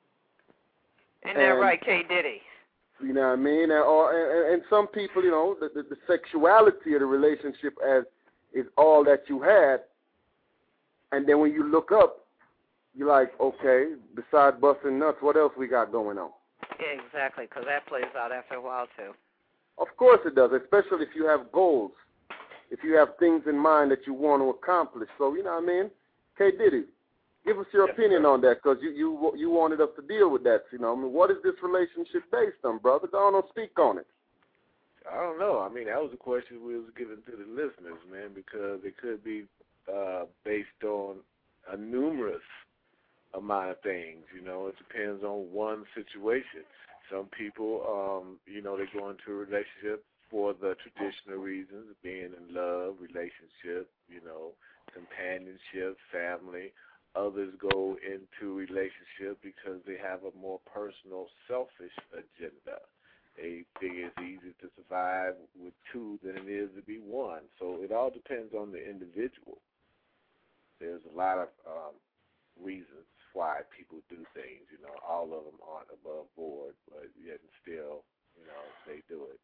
E: Isn't that
D: And-
E: right, K. Diddy?
D: You know what I mean? And, or, and, and some people, you know, the, the, the sexuality of the relationship as is all that you had. And then when you look up, you're like, okay, besides busting nuts, what else we got going on?
E: Yeah, exactly, because that plays out after a while, too.
D: Of course it does, especially if you have goals, if you have things in mind that you want to accomplish. So, you know what I mean? K. Diddy, give us your
F: Yes,
D: opinion
F: sir.
D: on that, because you, you you wanted us to deal with that. You know, I mean, what is this relationship based on, brother? Go on and speak on it.
F: I don't know. I mean, that was a question we was giving to the listeners, man, because it could be uh, based on a numerous amount of things. You know, it depends on one situation. Some people, um, you know, they go into a relationship for the traditional reasons, being in love, relationship, you know, companionship, family. Others go into relationship because they have a more personal, selfish agenda. They think it's easier to survive with two than it is to be one. So it all depends on the individual. There's a lot of um, reasons why people do things. You know, all of them aren't above board, but yet and still, you know, they do it.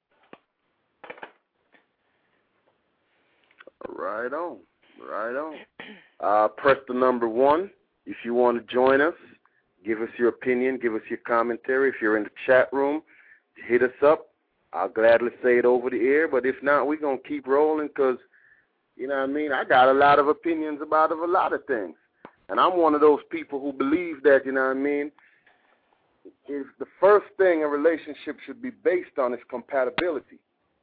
D: Right on. Right on. Uh, press the number one if you want to join us. Give us your opinion. Give us your commentary. If you're in the chat room, hit us up. I'll gladly say it over the air. But if not, we're going to keep rolling because, you know what I mean, I got a lot of opinions about a lot of things. And I'm one of those people who believe that, you know what I mean, if the first thing a relationship should be based on is compatibility.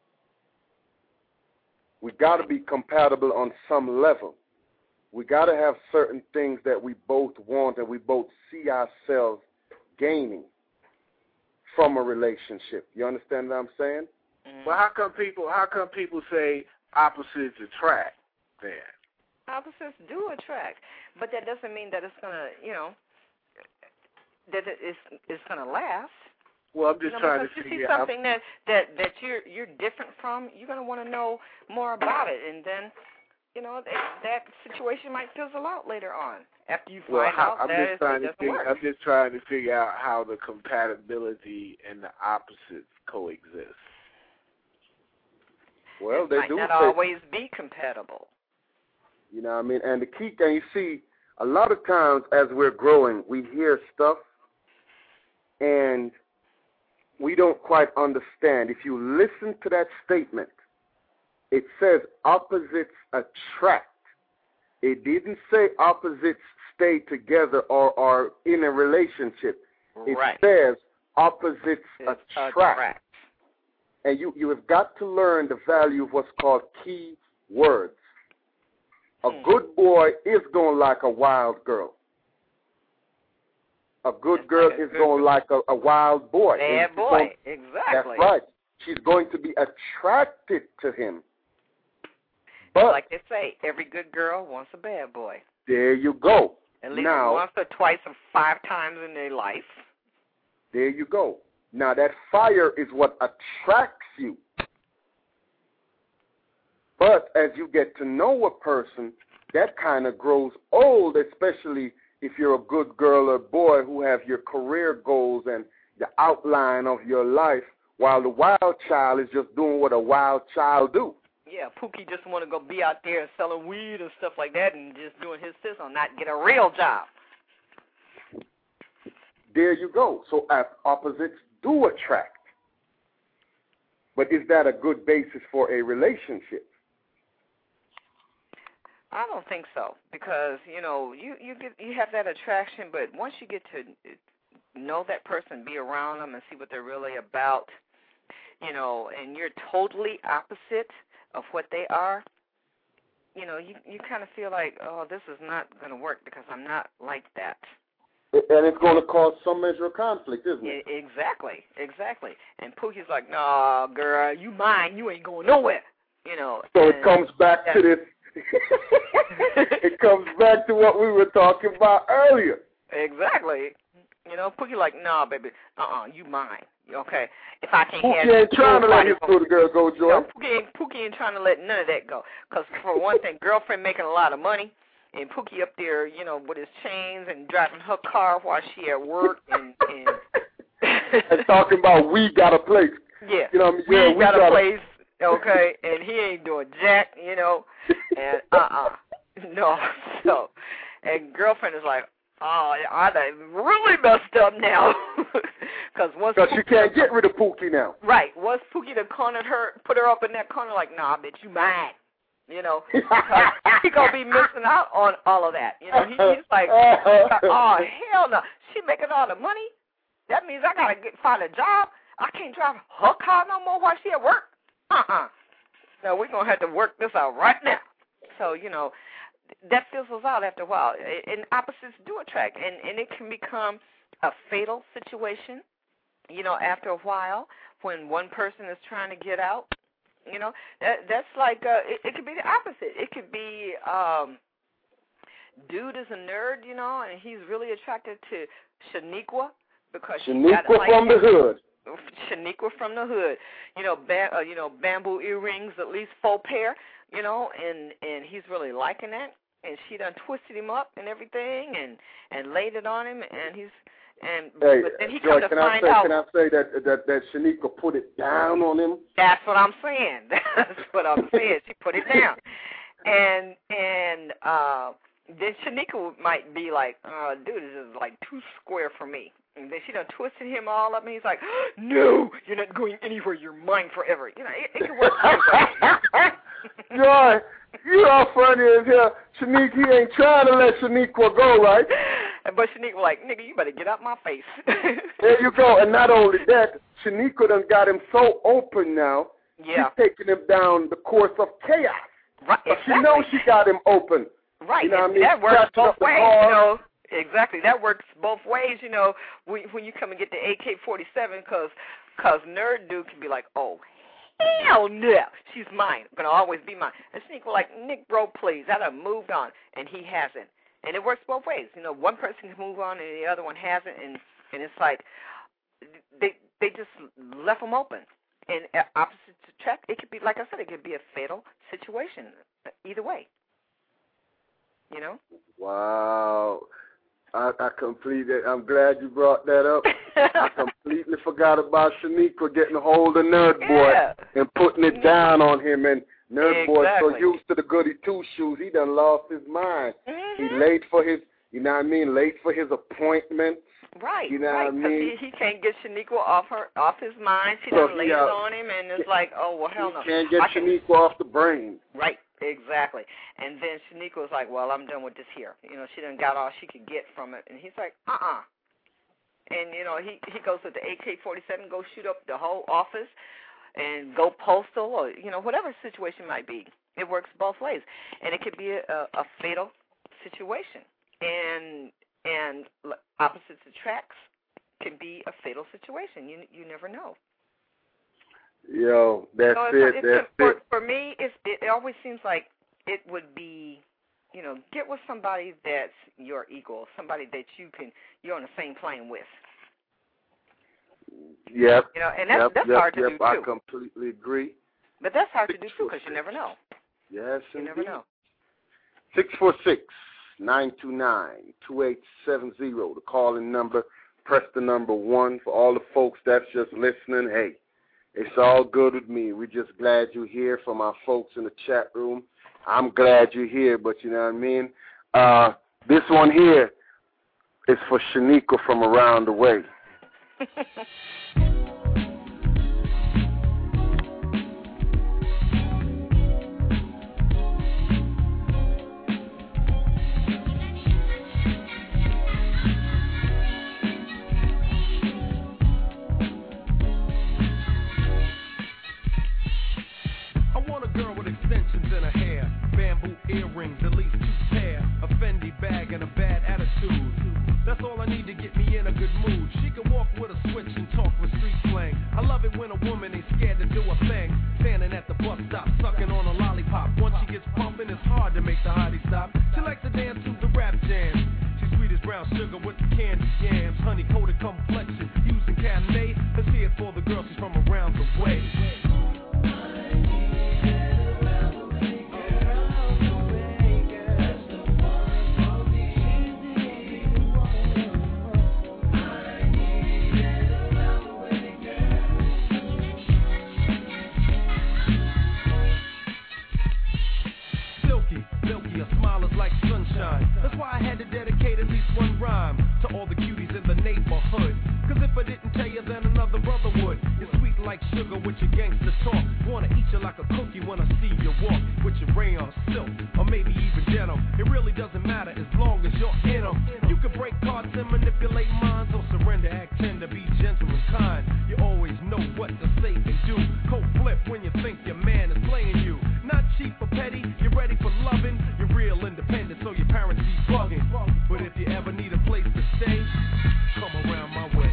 D: We got to be compatible on some level. We got to have certain things that we both want and we both see ourselves gaining from a relationship. You understand what I'm saying?
E: Mm.
F: Well, how come people? How come people say opposites attract? Then
E: Opposites do attract, but that doesn't mean that it's gonna, you know, that it's it's gonna last.
F: well, I'm just
E: You know,
F: trying to
E: because you see
F: figure out.
E: something that, that, that you're you're different from, you're gonna want to know more about it, and then, you know, that, that situation might fizzle out later on after you find
F: Well, how,
E: out
F: I'm
E: that
F: just
E: it
F: trying to
E: doesn't
F: figure.
E: work.
F: I'm just trying to figure out how the compatibility and the opposites coexist.
D: Well,
E: it
D: they
E: might
D: do
E: not
D: say,
E: always be compatible.
D: You know what I mean? And the key thing, you see, a lot of times as we're growing, we hear stuff and we don't quite understand. If you listen to that statement, it says opposites attract. It didn't say opposites stay together or are in a relationship. It
E: Right.
D: says opposites
E: It's
D: attract.
E: attract.
D: And you, you have got to learn the value of what's called key words. A
E: Hmm.
D: good boy is going to like a wild girl. A good
E: It's
D: girl
E: like a
D: is
E: good
D: going to like a, a wild boy.
E: Bad
D: And she's
E: boy.
D: gonna-
E: Exactly.
D: That's right. She's going to be attracted to him. But
E: Like they say, every good girl wants a bad boy.
D: there you go.
E: At least
D: Now,
E: once or twice or five times in their life.
D: there you go. Now, that fire is what attracts you. But as you get to know a person, that kind of grows old, especially if you're a good girl or boy who have your career goals and the outline of your life, while the wild child is just doing what a wild child do.
E: Yeah, Pookie just want to go be out there selling weed and stuff like that and just doing his sizzle, not get a real job.
D: There you go. So as opposites do attract. But is that a good basis for a relationship?
E: I don't think so, because you know you you get you have that attraction, but once you get to know that person, be around them, and see what they're really about, you know, and you're totally opposite of what they are, you know, you you kind of feel like, oh, this is not going to work because I'm not like that.
D: And it's going to cause some measure of conflict, isn't it?
E: I, exactly, exactly. And Pookie's like, nah, girl, you mine, you ain't going nowhere, you know.
D: So
E: and
D: it comes back to this. It comes back to what we were talking about earlier.
E: Exactly. You know, Pookie like, nah, baby, uh-uh, you mine. Okay, if I can't
D: Pookie
E: have
D: ain't trying to let his
E: go.
D: little girl go, Joy.
E: No, Pookie ain't, Pookie ain't trying to let none of that go. Because for one thing, girlfriend making a lot of money, and Pookie up there, you know, with his chains and driving her car while she at work and and,
D: and talking about we got a place.
E: Yeah,
D: you know what I mean?
E: we,
D: yeah, we
E: got,
D: got
E: a place, okay, and he ain't doing jack, you know, and uh-uh, no. So, and girlfriend is like, oh, I done really messed up now. Because once
D: Because you can't get rid of Pookie now.
E: Right. Once Pookie done cornered her, put her up in that corner like, nah, bitch, you mine. You know, he going to be missing out on all of that. You know, he, he's like, oh, hell no. She making all the money? That means I got to get find a job? I can't drive her car no more while she at work? Uh-uh. No, we're going to have to work this out right now. So, you know, that fizzles out after a while. And opposites do attract. And, and it can become a fatal situation, you know, after a while when one person is trying to get out. You know, that that's like, uh, it, it could be the opposite. It could be, um, dude is a nerd, you know, and he's really attracted to Shaniqua because she got
D: Shaniqua
E: like
D: from the hood.
E: Shaniqua from the hood. You know, ba- uh, you know, bamboo earrings, at least four pair, you know, and, and he's really liking that. And she done twisted him up and everything and, and laid it on him, and he's, and
D: Hey,
E: but then he
D: Joy,
E: come to
D: can
E: find
D: I say,
E: out.
D: Can I say that, that, that Shaniqua put it down on him?
E: That's what I'm saying. That's what I'm saying. She put it down. And and uh, then Shaniqua might be like, uh, dude, this is like too square for me. And then she done twisted him all up, and he's like, no, you're not going anywhere. You're mine forever. You know, it, it can work anyway.
D: Joy, you are funny as hell. Shaniqua, he ain't trying to let Shaniqua go, right?
E: But Shaniqua like, nigga, you better get out my face.
D: There you go. And not only that, Shaniqua done got him so open now,
E: yeah.
D: she's taking him down the course of chaos.
E: Right,
D: But
E: exactly.
D: she knows she got him open.
E: Right,
D: You know what I mean?
E: that works
D: Scratching
E: both
D: up the
E: ways,
D: car.
E: you know. Exactly, that works both ways, you know, when, when you come and get the A K forty-seven, because cause nerd dude can be like, oh, hell no, she's mine, going to always be mine. And Sneak was like, Nick, bro, please, I done moved on, and he hasn't. And it works both ways. You know, one person can move on and the other one hasn't, and, and it's like they they just left them open. And opposites attract, it could be, like I said, it could be a fatal situation either way. You know?
D: Wow. I, I completely, I'm glad you brought that up. I completely forgot about Shaniqua getting a hold of Nerd Boy
E: Yeah.
D: and putting it down on him. And Nerd Boy so
E: Exactly.
D: used to the goody two-shoes, he done lost his mind.
E: Mm-hmm.
D: He late for his, you know what I mean, late for his appointment.
E: Right,
D: You know
E: right,
D: what I
E: because
D: mean?
E: he, he can't get Shaniqua off her off his mind. She
D: So
E: done
D: he
E: lays
D: out-
E: on him, and it's like, oh, well, hell no.
D: He can't get
E: I can-
D: Shaniqua off the brain.
E: Right, exactly. And then Shaniqua was like, well, I'm done with this here. You know, she done got all she could get from it. And he's like, uh-uh. And, you know, he, he goes with the A K forty-seven, go shoot up the whole office and go postal or, you know, whatever the situation might be. It works both ways. And it could be a, a, a fatal situation. And and opposites attracts can be a fatal situation. You you never know.
D: Yo, that's
E: so
D: it,
E: it's,
D: that's
E: for,
D: it.
E: For me, it's, it always seems like it would be, you know, get with somebody that's your equal, somebody that you can, you're on the same plane with.
D: Yep.
E: You know, and that's,
D: yep,
E: that's
D: yep,
E: hard to
D: yep,
E: do, too.
D: I completely agree.
E: But that's hard to do, too, because you never know.
D: Yes,
E: You
D: indeed.
E: never know.
D: six four six, nine two nine, two eight seven zero, the calling number. Press the number one. For all the folks that's just listening, hey, it's all good with me. We're just glad you're here. From our folks in the chat room, I'm glad you're here, but you know what I mean? Uh, this one here is for Shaniqua from around the way.
B: I want a girl with extensions in her hair, bamboo earrings, at least two pair, a Fendi bag and a bad attitude. That's all I need to get me in a good mood. She can walk with a switch and talk with street slang. I love it when a woman ain't scared to do a thing. Standing at the bus stop, sucking on a lollipop. Once she gets pumping, it's hard to make the hottie stop. She likes to dance to the rap jams. She's sweet as brown sugar with the candy yams. Honey coated complexion, using Cabernet. Let's hear it for the girl, she's from around the way. Like sunshine. That's why I had to dedicate at least one rhyme to all the cuties in the neighborhood. Cause if I didn't tell you, then another brother would. You're sweet like sugar with your gangster talk. Wanna eat you like a cookie when I see you walk. With your rayon silk, or maybe even denim. It really doesn't matter as long as you're in them. You can break cards and manipulate minds, or surrender, act tender, be gentle and kind. You always know what to say and do. Cold flip when you think your man is playing you. Not cheap or petty, you're ready for loving. You're real independent, so your parents be bugging. But if you ever need a place to stay, come around my way.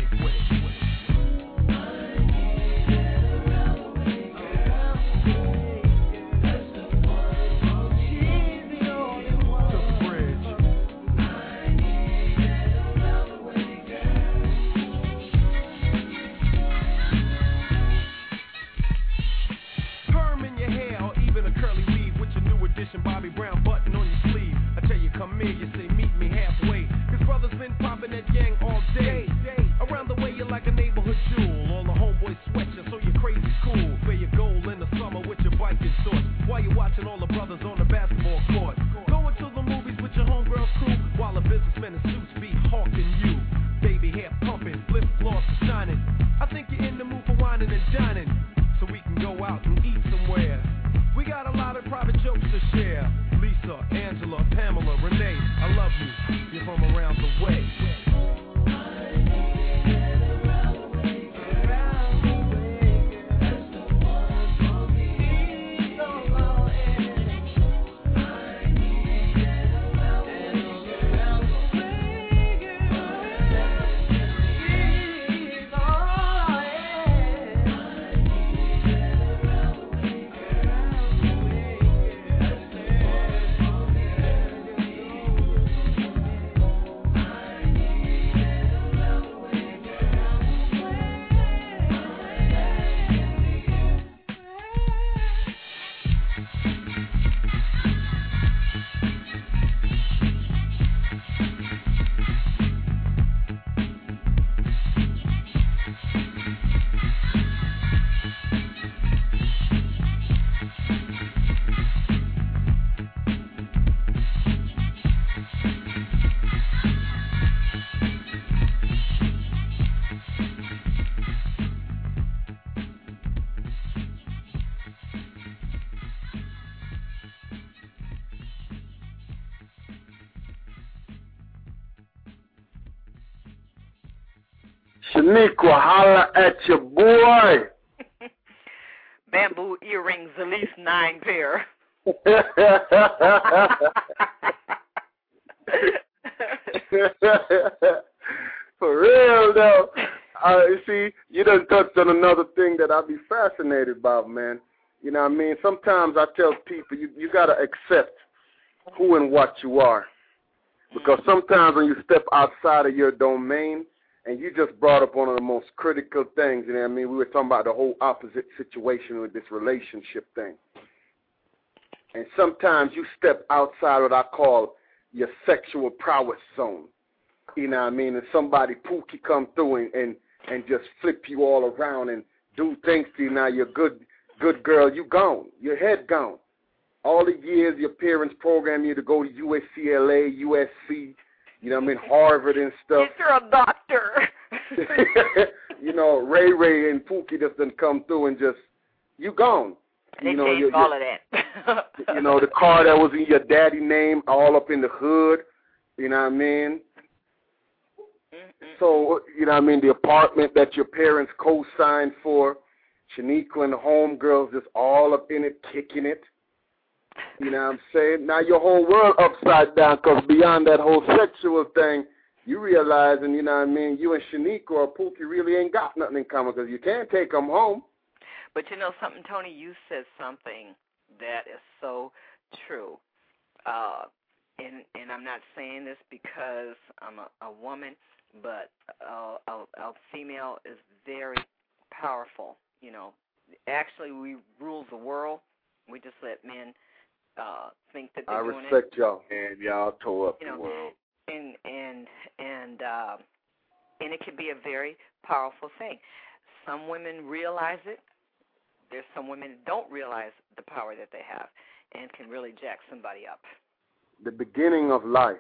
D: Shaniqua, holla at your boy.
E: Bamboo earrings, at least nine pair.
D: For real, though. Uh, you see, you done touched on another thing that I'd be fascinated about, man. You know what I mean? Sometimes I tell people you, you got to accept who and what you are. Because sometimes when you step outside of your domain, and you just brought up one of the most critical things, you know what I mean? We were talking about the whole opposite situation with this relationship thing. And sometimes you step outside what I call your sexual prowess zone. You know what I mean? And somebody pookie come through and, and, and just flip you all around and do things to you. Now you're good, good girl, you gone. Your head gone. All the years your parents programmed you to go to U S C L A, U S C, you know what I mean, Harvard and stuff.
E: You're a doctor.
D: You know, Ray Ray and Pookie just done come through and just, you gone.
E: They
D: you know,
E: changed
D: you're,
E: all
D: you're,
E: of that.
D: You know, the car that was in your daddy name all up in the hood, you know what I mean? Mm-mm. So, you know what I mean, the apartment that your parents co-signed for, Shaniqua and the homegirls just all up in it, kicking it. You know what I'm saying? Now your whole world upside down because beyond that whole sexual thing, you realizing, you know what I mean, you and Shaniqua or Pookie really ain't got nothing in common because you can't take them home.
E: But you know something, Tony, you said something that is so true. Uh, and, and I'm not saying this because I'm a, a woman, but a, a, a female is very powerful. You know, actually we rule the world. We just let men uh, think that they're
D: I
E: doing it.
D: I respect y'all.
F: And y'all tore up
E: you
F: the
E: know,
F: world.
E: And and and uh, and it can be a very powerful thing. Some women realize it. There's some women that don't realize the power that they have and can really jack somebody up.
D: The beginning of life.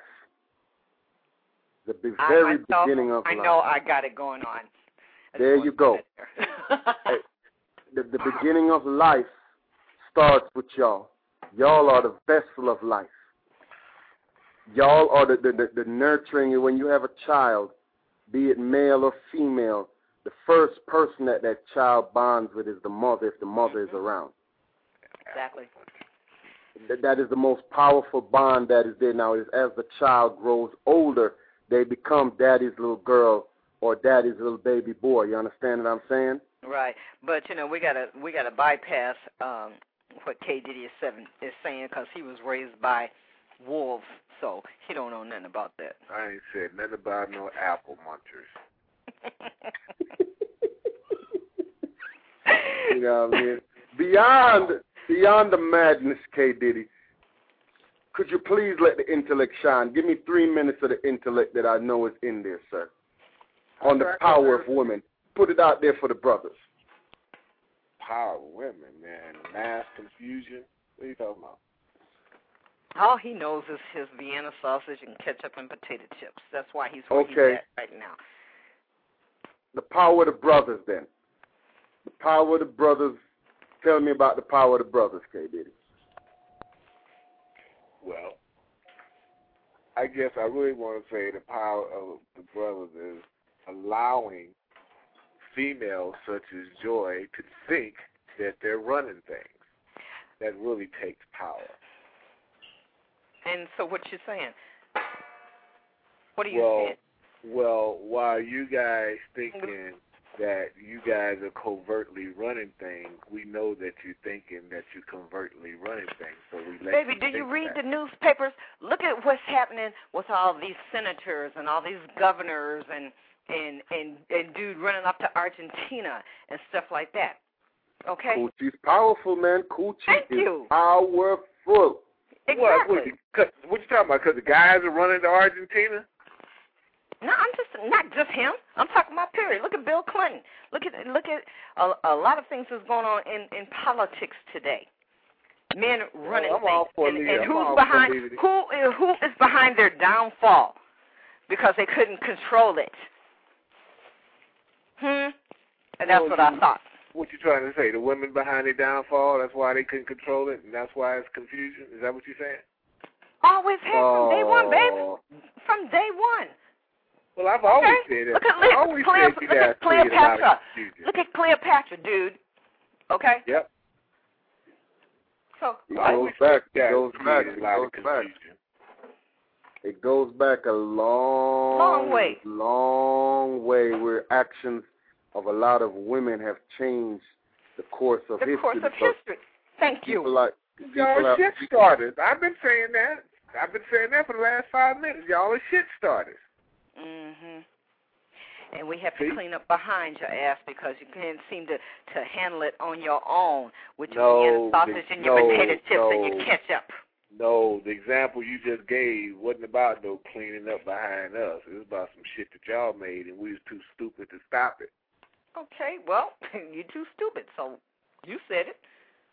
D: The be-
E: I
D: very
E: myself,
D: beginning of
E: I
D: life.
E: know I got it going on. I
D: There you go.
E: There.
D: Hey, the, the beginning of life starts with y'all. Y'all are the vessel of life. Y'all are the, the, the, the nurturing. When you have a child, be it male or female, the first person that that child bonds with is the mother if the mother is around.
E: Exactly.
D: That, that is the most powerful bond that is there now. Is as the child grows older, they become daddy's little girl or daddy's little baby boy. You understand what I'm saying?
E: Right. But, you know, we got to we gotta bypass um, what K. Diddy is, seven, is saying because he was raised by wolves, so he don't know nothing about that.
F: I ain't said nothing about no apple munchers.
D: You know what I mean? Beyond, beyond the madness, K. Diddy, could you please let the intellect shine? Give me three minutes of the intellect that I know is in there, sir, on the power of women. Put it out there for the brothers.
F: Power of women, man. Mass confusion. What are you talking about?
E: All he knows is his Vienna sausage and ketchup and potato chips. That's why he's where
D: Okay.
E: he's at right now.
D: The power of the brothers, then. The power of the brothers. Tell me about the power of the brothers, K. Diddy.
F: Well, I guess I really want to say the power of the brothers is allowing females such as Joy to think that they're running things. That really takes power.
E: And so what you saying? What are you
F: well,
E: saying?
F: Well, while you guys thinking that you guys are covertly running things, we know that you're thinking that you're covertly running things. So we let
E: Baby,
F: you
E: do you
F: think
E: read
F: that.
E: the newspapers? Look at what's happening with all these senators and all these governors and and and, and dude running off to Argentina and stuff like that. Okay?
D: Coochie's powerful, man. Coochie
E: Thank
D: is
E: you.
D: powerful.
E: Exactly.
F: What, what, what you talking about? Because the guys are running to Argentina?
E: No, I'm just not just him. I'm talking about period. Look at Bill Clinton. Look at look at a, a lot of things that's going on in, in politics today. Men running
F: I'm all
E: things,
F: for
E: and,
F: leader.
E: and
F: I'm
E: who's
F: all for
E: behind
F: leader.
E: who who is behind their downfall because they couldn't control it. Hmm. And that's
F: Well,
E: what I
F: you-
E: thought.
F: What you trying to say? The women behind their downfall, that's why they couldn't control it, and that's why it's confusion? Is that what you're saying?
E: Always have from day one, baby.
D: Oh.
E: From day one.
F: Well, I've always
E: okay.
F: said it.
E: Look at,
F: I always
E: Cleo,
F: said you
E: look
F: guys
E: at Cleopatra. Look at Cleopatra, dude. Okay?
F: Yep.
E: So,
D: It
F: I
D: goes
F: always
D: back.
F: said
D: It goes
F: that
D: back.
F: created
D: It
F: a lot
D: goes
F: of
D: back.
F: confusion.
D: It goes back a long,
E: Long way.
D: long way where actions of a lot of women have changed the course of
E: the
D: history.
E: course of
D: because
E: history. Thank you.
D: People like
F: Y'all
D: people
F: are
D: have,
F: shit starters. I've been saying that. I've been saying that for the last five minutes. Y'all are shit starters.
E: Mhm. And we have to
F: See?
E: clean up behind your ass because you can't seem to, to handle it on your own with your
F: No,
E: ham sausage
F: the-
E: and your
F: no,
E: potato chips
F: no.
E: and your ketchup.
F: No, the example you just gave wasn't about no cleaning up behind us. It was about some shit that y'all made, and we was too stupid to stop it.
E: Okay, well, you're too stupid, so you said it.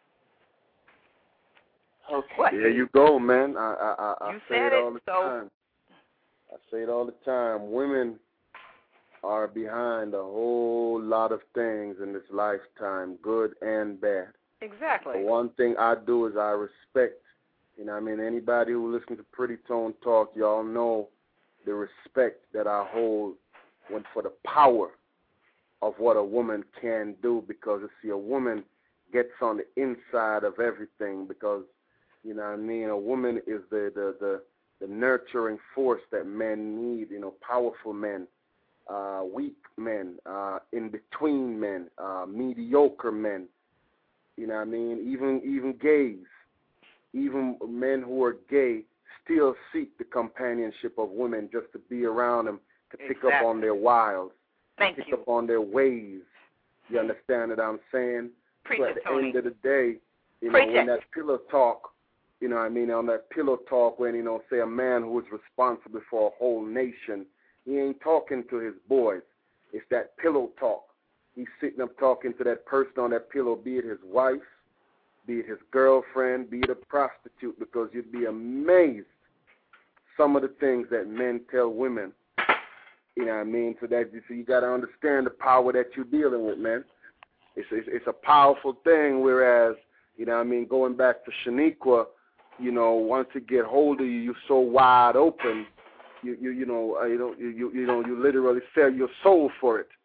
F: Okay.
E: What?
D: there you go, man. I I I, I
E: You
D: say
E: said
D: it all
E: it,
D: the
E: so-
D: time. I say it all the time. Women are behind a whole lot of things in this lifetime, good and bad.
E: Exactly.
D: The one thing I do is I respect, you know what I mean, anybody who listens to Pretty Tone Talk, y'all know the respect that I hold when, for the power of what a woman can do, because, you see, a woman gets on the inside of everything because, you know what I mean, a woman is the, the, the, the nurturing force that men need, you know, powerful men, uh, weak men, uh, in-between men, uh, mediocre men, you know what I mean, even even gays, even men who are gay still seek the companionship of women just to be around them, to pick
E: Exactly.
D: up on their wiles,
E: Thank
D: pick
E: you.
D: up on their ways. You understand what I'm saying?
E: Preach
D: so
E: it,
D: at the
E: Tony.
D: end of the day, you know,
E: Preach
D: when
E: it.
D: that pillow talk, you know what I mean, on that pillow talk, when, you know, say a man who is responsible for a whole nation, he ain't talking to his boys. It's that pillow talk. He's sitting up talking to that person on that pillow, be it his wife, be it his girlfriend, be it a prostitute, because you'd be amazed some of the things that men tell women. You know what I mean? So that so you got to understand the power that you're dealing with, man. It's, it's it's a powerful thing. Whereas, you know what I mean, going back to Shaniqua, you know, once it get hold of you, you're so wide open. You you you know uh, you know you, you you know you literally sell your soul for it.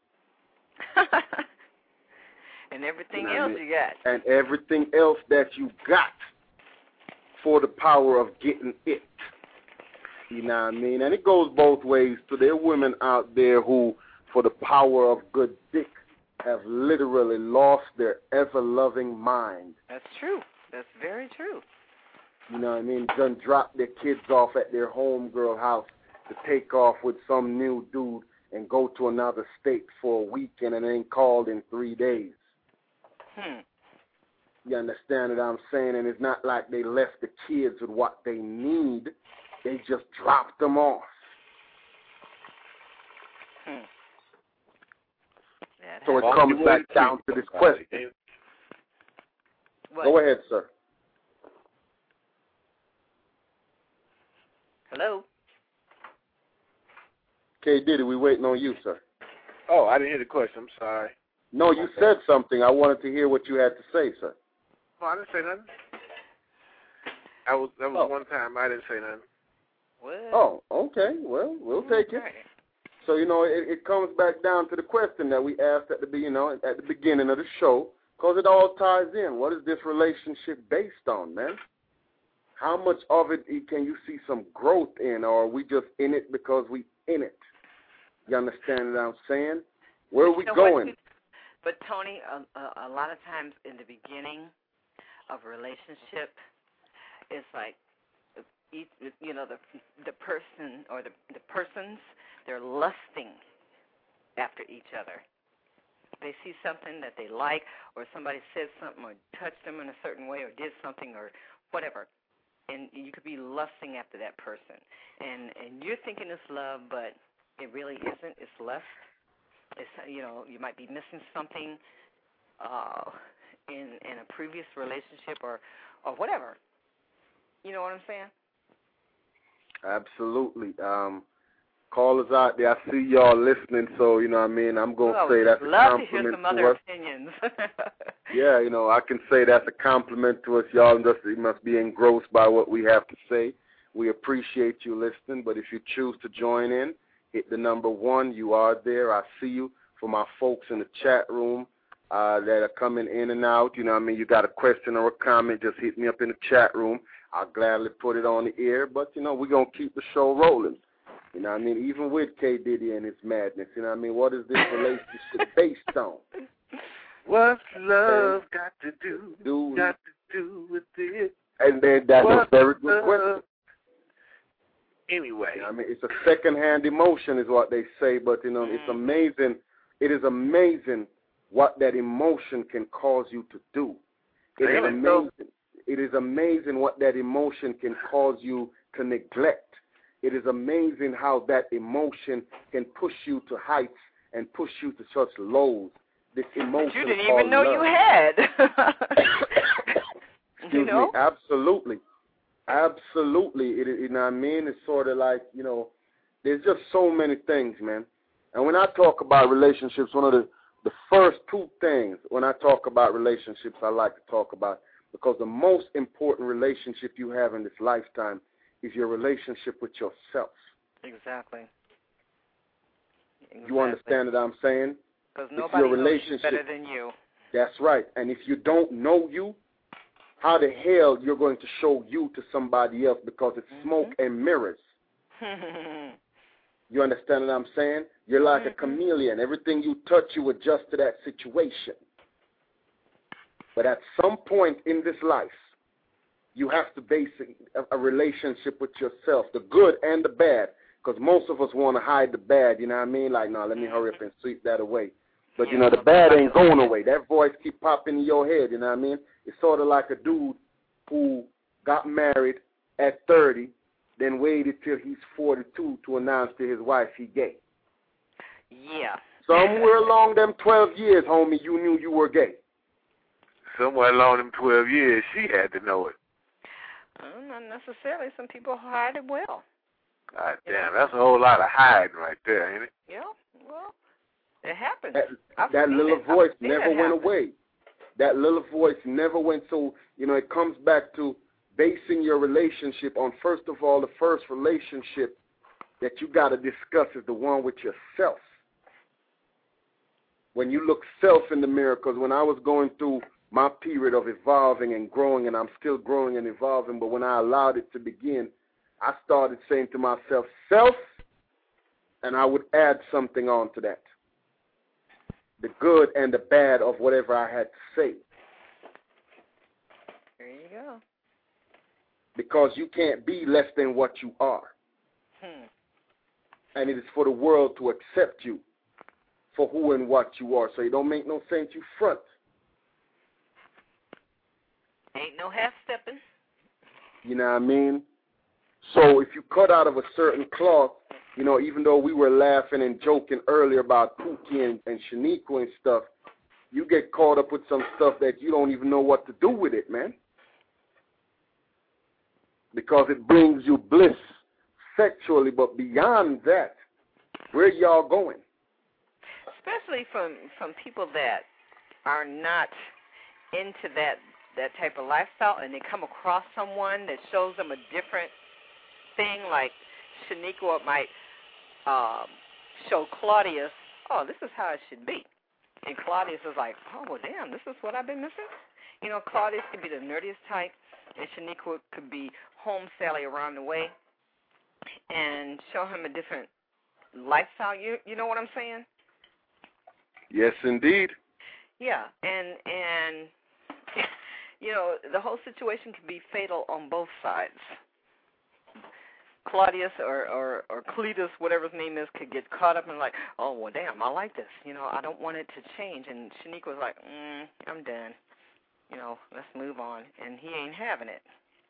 E: And everything
D: You know what I
E: else
D: mean?
E: you got.
D: And everything else that you got for the power of getting it. You know what I mean? And it goes both ways. So there are women out there who, for the power of good dick, have literally lost their ever-loving mind.
E: That's true. That's very true.
D: You know what I mean? Done drop their kids off at their homegirl house to take off with some new dude and go to another state for a weekend and ain't called in three days.
E: Hmm.
D: You understand what I'm saying? And it's not like they left the kids with what they need. They just dropped them off.
E: Hmm. That
D: So it
E: happens.
D: comes back down to this question.
E: What?
D: Go ahead, sir.
E: Hello?
D: K. Diddy, we waiting on you, sir.
F: Oh, I didn't hear the question. I'm sorry.
D: No, you
F: Okay.
D: said something. I wanted to hear what you had to say, sir.
F: Well, I didn't say nothing. I was that was
D: Oh.
F: one time I didn't say nothing.
E: What?
D: Oh, okay. Well, we'll take it.
E: Okay.
D: So, you know, it, it comes back down to the question that we asked at the be- you know, at the beginning of the show, because it all ties in. What is this relationship based on, man? How much of it can you see some growth in, or are we just in it because we in it? You understand what I'm saying? Where are we
E: You know what?
D: going?
E: But, Tony, a, a, a lot of times in the beginning of a relationship, it's like, each, you know, the the person or the the persons, they're lusting after each other. They see something that they like, or somebody said something or touched them in a certain way or did something or whatever, and you could be lusting after that person. And and you're thinking it's love, but it really isn't. It's lust. It's, you know, you might be missing something uh, in in a previous relationship or or whatever. You know what I'm saying?
D: Absolutely. Um, callers out there, I see y'all listening, so, you know what I mean, I'm going to
E: well,
D: say that's a
E: love to hear
D: compliment
E: some
D: to
E: other
D: us.
E: opinions.
D: Yeah, you know, I can say that's a compliment to us. Y'all just you must be engrossed by what we have to say. We appreciate you listening, but if you choose to join in, hit the number one. You are there. I see you. For my folks in the chat room uh, that are coming in and out, you know what I mean? You got a question or a comment, just hit me up in the chat room. I'll gladly put it on the air. But, you know, we're going to keep the show rolling. You know what I mean? Even with K. Diddy and his madness, you know what I mean? What is this relationship based on?
F: What's love got to do,
D: do
F: got to do with it?
D: And then that's a very good question.
F: Anyway.
D: I mean, it's a second-hand emotion is what they say, but, you know, mm. it's amazing. It is amazing what that emotion can cause you to do. It is amazing. It is amazing what that emotion can cause you to neglect. It is amazing how that emotion can push you to heights and push you to such lows. This emotion
E: you didn't even know love. You had.
D: Excuse
E: you know?
D: me. Absolutely. Absolutely. It, you know what I mean? It's sort of like, you know, there's just so many things, man. And when I talk about relationships, one of the, the first two things when I talk about relationships I like to talk about, because the most important relationship you have in this lifetime is your relationship with yourself.
E: Exactly. exactly.
D: You understand what I'm saying?
E: Because nobody knows you better than you.
D: That's right. And if you don't know you, how the hell you're going to show you to somebody else, because it's mm-hmm. smoke and mirrors. You understand what I'm saying? You're like mm-hmm. a chameleon. Everything you touch, you adjust to that situation. But at some point in this life, you have to base a, a relationship with yourself, the good and the bad, because most of us want to hide the bad, you know what I mean? Like, no, let me hurry up and sweep that away. But, you know, the bad ain't going away. That voice keep popping in your head, you know what I mean? It's sort of like a dude who got married at thirty, then waited till he's forty-two to announce to his wife he gay.
E: Yeah.
D: Somewhere along them twelve years, homie, you knew you were gay.
F: Somewhere along them twelve years, she had to know it.
E: Well, not necessarily. Some people hide it well.
F: God damn, that's a whole lot of hiding right there, ain't it?
E: Yeah, well, it happens.
D: That, that little
E: it.
D: voice never went happen. away. That little voice never went. So, you know, it comes back to basing your relationship on, first of all, the first relationship that you got to discuss is the one with yourself. When you look self in the mirror, because when I was going through my period of evolving and growing, and I'm still growing and evolving, but when I allowed it to begin, I started saying to myself, self, and I would add something on to that. The good and the bad of whatever I had to say.
E: There you go.
D: Because you can't be less than what you are.
E: Hmm.
D: And it is for the world to accept you for who and what you are. So it don't make no sense you front.
E: Ain't no half-stepping.
D: You know what I mean? So if you cut out of a certain cloth, you know, even though we were laughing and joking earlier about Pookie and, and Shaniqua and stuff, you get caught up with some stuff that you don't even know what to do with it, man. Because it brings you bliss sexually, but beyond that, where y'all going?
E: Especially from, from people that are not into that that type of lifestyle, and they come across someone that shows them a different thing, like Shaniqua might um, show Claudius, oh, this is how it should be. And Claudius is like, oh, well, damn, this is what I've been missing? You know, Claudius could be the nerdiest type, and Shaniqua could be home Sally around the way, and show him a different lifestyle. You you know what I'm saying?
D: Yes, indeed.
E: Yeah, and, and you know, the whole situation can be fatal on both sides. Claudius or, or, or Cletus, whatever his name is, could get caught up and like, oh, well, damn, I like this. You know, I don't want it to change. And Shaniqua was like, mm, I'm done. You know, let's move on. And he ain't having it.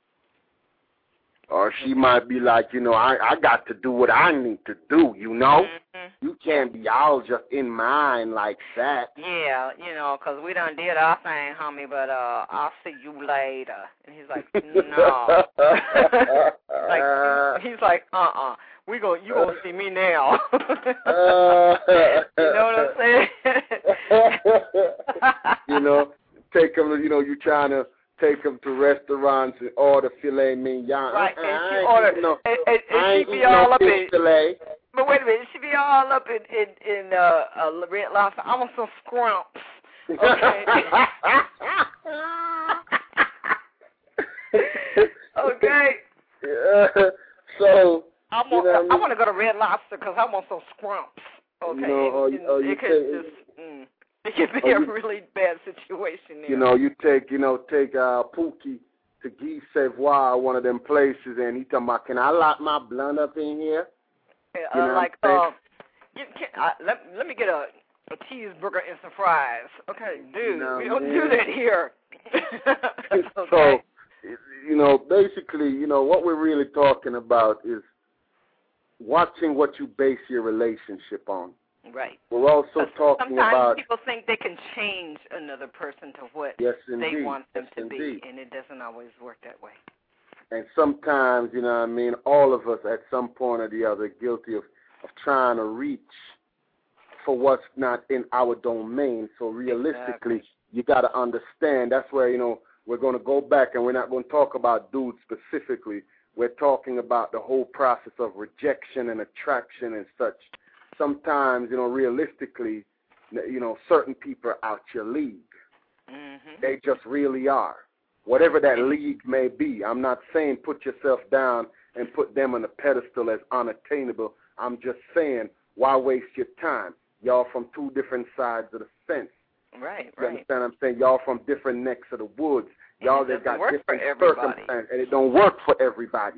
D: Or she might be like, you know, I, I got to do what I need to do, you know?
E: Mm-hmm.
D: You can't be all just in mine like that.
E: Yeah, you know, because we done did our thing, homie, but uh, I'll see you later. And he's like, no. like, he's like, uh-uh. We go, you going to see me now. You know what I'm saying?
D: You know, take them, you know, you trying to take them to restaurants and order filet mignon.
E: Right,
D: I,
E: and
D: I
E: she ordered,
D: no,
E: and, and, and
D: I
E: she
D: ain't
E: be
D: no
E: all up
D: fish
E: in,
D: filet.
E: But wait a minute, she be all up in in, in uh, uh, Red Lobster. I want some scrumps. Okay. Okay.
D: Yeah. So
E: I want
D: you know
E: I,
D: I, mean?
E: I want to go to Red Lobster because I want some scrumps. Okay.
D: You know, or,
E: and, and
D: or you
E: it could
D: take,
E: just mm, it could be a
D: you,
E: really bad situation there.
D: You know, you take you know take uh, Pookie to Guy Savoy, one of them places, and he talking about, can I lock my blunt up in here?
E: Uh,
D: You know
E: like uh, you can, uh, let let me get a, a cheeseburger and some fries. Okay, dude,
D: You know,
E: we don't
D: man.
E: do that here. Okay.
D: So, you know, basically, you know, what we're really talking about is watching what you base your relationship on.
E: Right.
D: We're also talking
E: Sometimes
D: about.
E: people think they can change another person to what
D: Yes, indeed.
E: they want them
D: yes,
E: to
D: indeed.
E: be, and it doesn't always work that way.
D: And sometimes, you know what I mean, all of us at some point or the other are guilty of, of trying to reach for what's not in our domain. So realistically,
E: Exactly.
D: you got to understand. That's where, you know, we're going to go back, and we're not going to talk about dudes specifically. We're talking about the whole process of rejection and attraction and such. Sometimes, you know, realistically, you know, certain people are out your league.
E: Mm-hmm.
D: They just really are. Whatever that league may be. I'm not saying put yourself down and put them on a pedestal as unattainable. I'm just saying, why waste your time? Y'all from two different sides of the fence.
E: Right,
D: You
E: right.
D: understand what I'm saying? Y'all from different necks of the woods. Y'all that got
E: work
D: different
E: for everybody.
D: circumstances, and it don't work for everybody.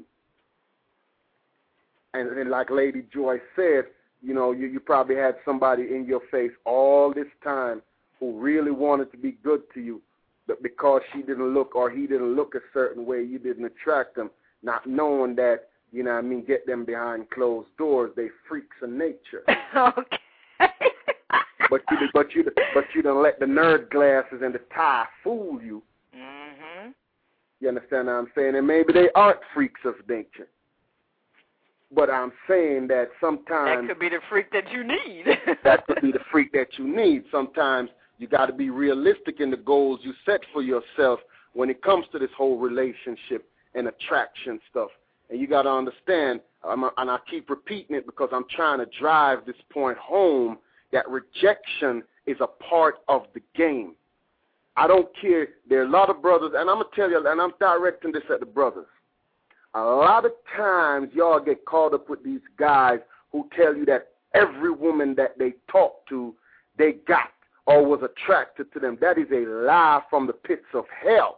D: And then, like Lady Joy said, you know, you, you probably had somebody in your face all this time who really wanted to be good to you, but because she didn't look or he didn't look a certain way, you didn't attract them, not knowing that, you know what I mean, get them behind closed doors. They freaks of nature.
E: Okay.
D: But you, but you, but you don't let the nerd glasses and the tie fool you.
E: Mm-hmm.
D: You understand what I'm saying? And maybe they aren't freaks of nature. But I'm saying that sometimes
E: that could be the freak that you need.
D: that could be the freak that you need. Sometimes you got to be realistic in the goals you set for yourself when it comes to this whole relationship and attraction stuff. And you got to understand, I'm, and I keep repeating it because I'm trying to drive this point home, that rejection is a part of the game. I don't care. There are a lot of brothers, and I'm going to tell you, and I'm directing this at the brothers. A lot of times y'all get caught up with these guys who tell you that every woman that they talk to, they got or was attracted to them. That is a lie from the pits of hell.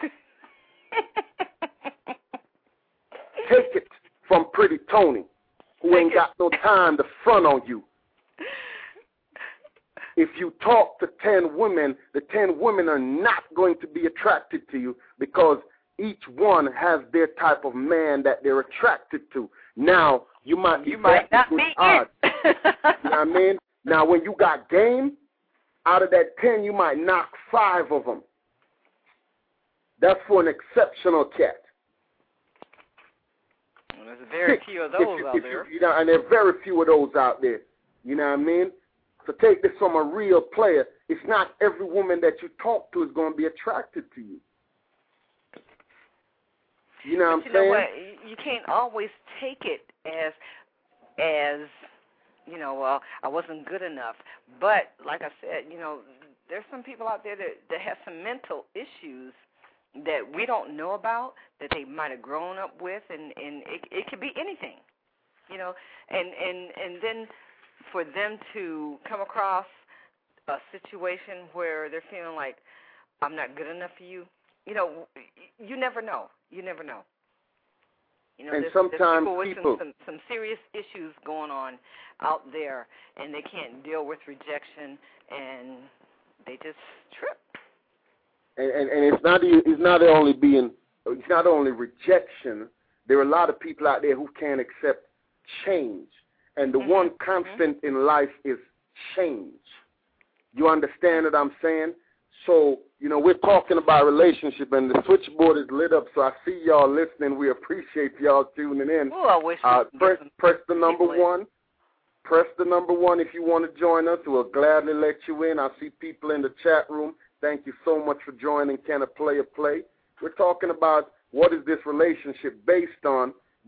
D: Take it from Pretty Tony, who ain't got no time to front on you. If you talk to ten women, the ten women are not going to be attracted to you because each one has their type of man that they're attracted to. Now, you might be
E: you might not be
D: odd.
E: it.
D: You know what I mean? Now, when you got game, out of that ten, you might knock five of them. That's for an exceptional cat.
E: Well, there's very
D: Six,
E: few of those
D: you,
E: out there.
D: You, you know, and there are very few of those out there. You know what I mean? So take this from a real player. It's not every woman that you talk to is going to be attracted to you. You know what
E: but
D: I'm
E: you
D: saying?
E: know what? You can't always take it as, as, you know, well, I wasn't good enough. But like I said, you know, there's some people out there that, that have some mental issues that we don't know about, that they might have grown up with, and, and it, it could be anything, you know. And, and, and then for them to come across a situation where they're feeling like, I'm not good enough for you, you know, you never know. You never know. You know,
D: and
E: there's,
D: sometimes
E: there's people with
D: people,
E: some, some, some serious issues going on out there, and they can't deal with rejection, and they just trip.
D: And, and, and it's not it's not only being it's not only rejection. There are a lot of people out there who can't accept change, and the
E: Mm-hmm.
D: one constant mm-hmm. in life is change. You understand what I'm saying? So, you know, we're talking about relationship, and the switchboard is lit up, so I see y'all listening. We appreciate y'all tuning in.
E: Ooh, I wish
D: uh,
E: we
D: press,
E: some
D: press the number
E: in.
D: one. Press the number one if you want to join us. We'll gladly let you in. I see people in the chat room. Thank you so much for joining Can a Player Play? We're talking about what is this relationship based on,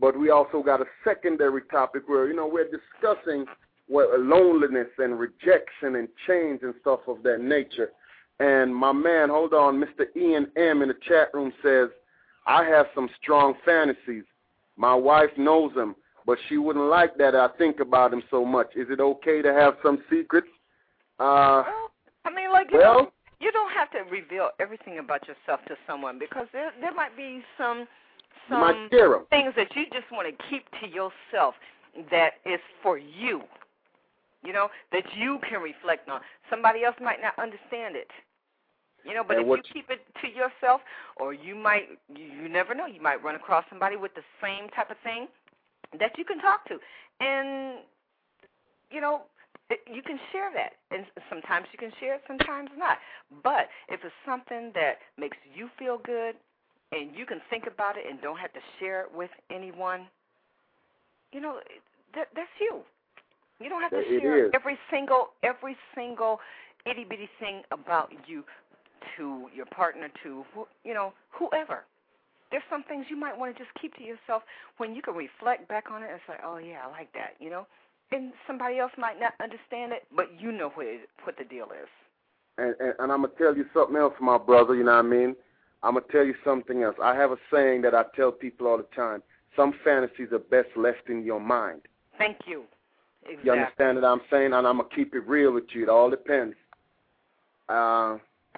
D: but we also got a secondary topic where, you know, we're discussing what loneliness and rejection and change and stuff of that nature. And my man, hold on, Mister Ian M. in the chat room says, I have some strong fantasies. My wife knows them, but she wouldn't like that I think about him so much. Is it okay to have some secrets? Uh,
E: well, I mean, like, you
D: well,
E: know, you don't have to reveal everything about yourself to someone because there there might be some some things that you just want to keep to yourself that is for you, you know, that you can reflect on. Somebody else might not understand it, you know, but and if you keep it to yourself, or you might, you, you never know, you might run across somebody with the same type of thing that you can talk to. And, you know, you can share that, and sometimes you can share it, sometimes not. But if it's something that makes you feel good and you can think about it and don't have to share it with anyone, you know, that, that's you. You don't have to
D: it
E: share
D: is.
E: every single every single itty-bitty thing about you to your partner, to, you know, whoever. There's some things you might want to just keep to yourself when you can reflect back on it and say, oh, yeah, I like that, you know. And somebody else might not understand it, but you know what, it, what the deal is.
D: And, and, and I'm going to tell you something else, my brother, you know what I mean? I'm going to tell you something else. I have a saying that I tell people all the time. Some fantasies are best left in your mind.
E: Thank you. Exactly.
D: You understand what I'm saying? And I'm going to keep it real with you. It all depends. Uh,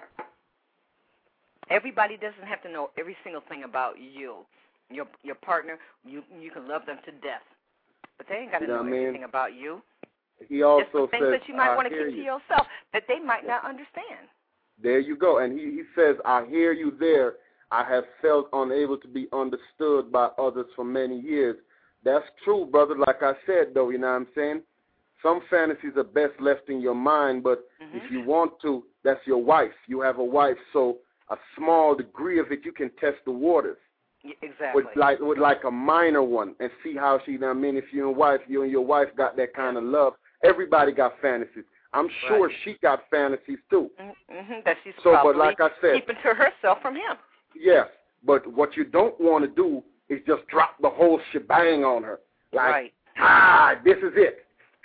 E: Everybody doesn't have to know every single thing about you. Your your partner, you you can love them to death. But they ain't got to
D: you know
E: know
D: mean?
E: everything about you.
D: He also
E: There's some things
D: says,
E: that you might
D: I
E: want to
D: hear
E: keep
D: you.
E: to yourself that they might yeah. not understand.
D: There you go. And he, he says, I hear you there. I have felt unable to be understood by others for many years. That's true, brother. Like I said, though, you know what I'm saying? Some fantasies are best left in your mind, but
E: mm-hmm.
D: if you want to, that's your wife. You have a wife, so a small degree of it, you can test the waters.
E: Exactly.
D: With like with like a minor one and see how she, you know what I mean, if you and wife, you and your wife got that kind of love, everybody got fantasies. I'm sure
E: right.
D: she got fantasies too.
E: Mm-hmm. That she's
D: so,
E: probably
D: but like I said,
E: keeping to herself from him.
D: Yes, but what you don't want to do is just drop the whole shebang on her. Like,
E: right.
D: ah, this is it.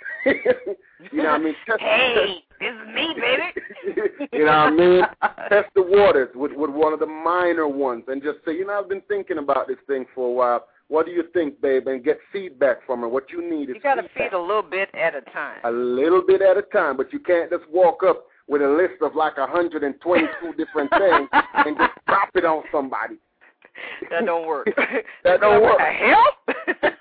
D: You know what I mean? Test,
E: hey,
D: test,
E: this is me, baby.
D: You know what I mean? Test the waters with, with one of the minor ones and just say, you know, I've been thinking about this thing for a while. What do you think, babe? And get feedback from her. What you need is
E: You got to
D: feedback.
E: feed a little bit at a time.
D: A little bit at a time, but you can't just walk up with a list of like one hundred twenty-two different things and just drop it on somebody.
E: That don't work.
D: That don't work.
E: What the hell?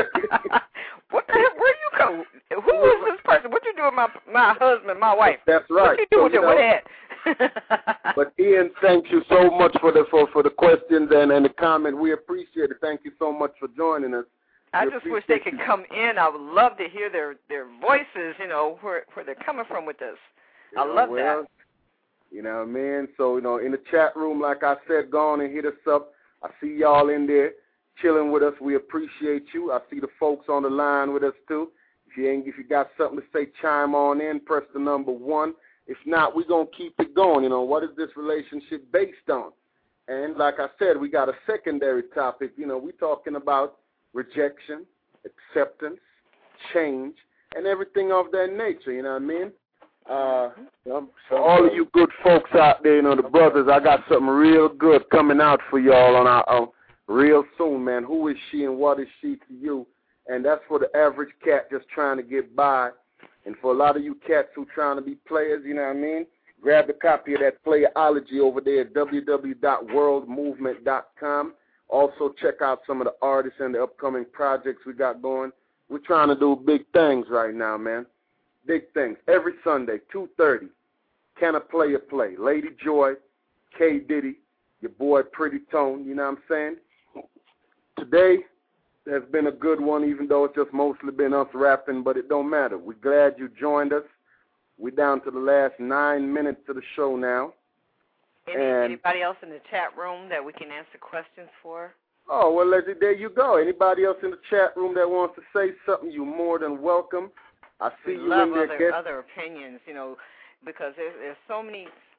E: What the hell? Where you come? Who is this person? What you doing with my my husband, my wife?
D: That's right.
E: What you doing
D: so,
E: with
D: you
E: your
D: know, But Ian, thank you so much for the for, for the questions and, and the comment. We appreciate it. Thank you so much for joining us.
E: I
D: we
E: just wish they could come in. I would love to hear their, their voices, you know, where where they're coming from with this.
D: You
E: I
D: know,
E: love
D: well,
E: that.
D: You know what I mean? So, you know, in the chat room, like I said, go on and hit us up. I see y'all in there chilling with us. We appreciate you. I see the folks on the line with us, too. If you ain't, if you got something to say, chime on in, press the number one. If not, we're going to keep it going. You know, what is this relationship based on? And like I said, we got a secondary topic. You know, we're talking about rejection, acceptance, change, and everything of that nature. You know what I mean? Uh, for all of you good folks out there, you know, the brothers, I got something real good coming out for y'all on our uh, real soon, man. Who is she and what is she to you? And that's for the average cat just trying to get by. And for a lot of you cats who trying to be players, you know what I mean, grab the copy of that Playerology over there at w w w dot world movement dot com. Also check out some of the artists and the upcoming projects we got going. We're trying to do big things right now, man. Big things. Every Sunday, two thirty, Can a Player Play? Lady Joy, K. Diddy, your boy Pretty Tone, you know what I'm saying? Today has been a good one, even though it's just mostly been us rapping, but it don't matter. We're glad you joined us. We're down to the last nine minutes of the show now.
E: Any,
D: and,
E: anybody else in the chat room that we can answer questions for?
D: Oh, well, Leslie, there you go. Anybody else in the chat room that wants to say something, you're more than welcome. I see
E: we
D: you
E: love
D: in there.
E: other,
D: Get...
E: other opinions, you know, because there's, there's so many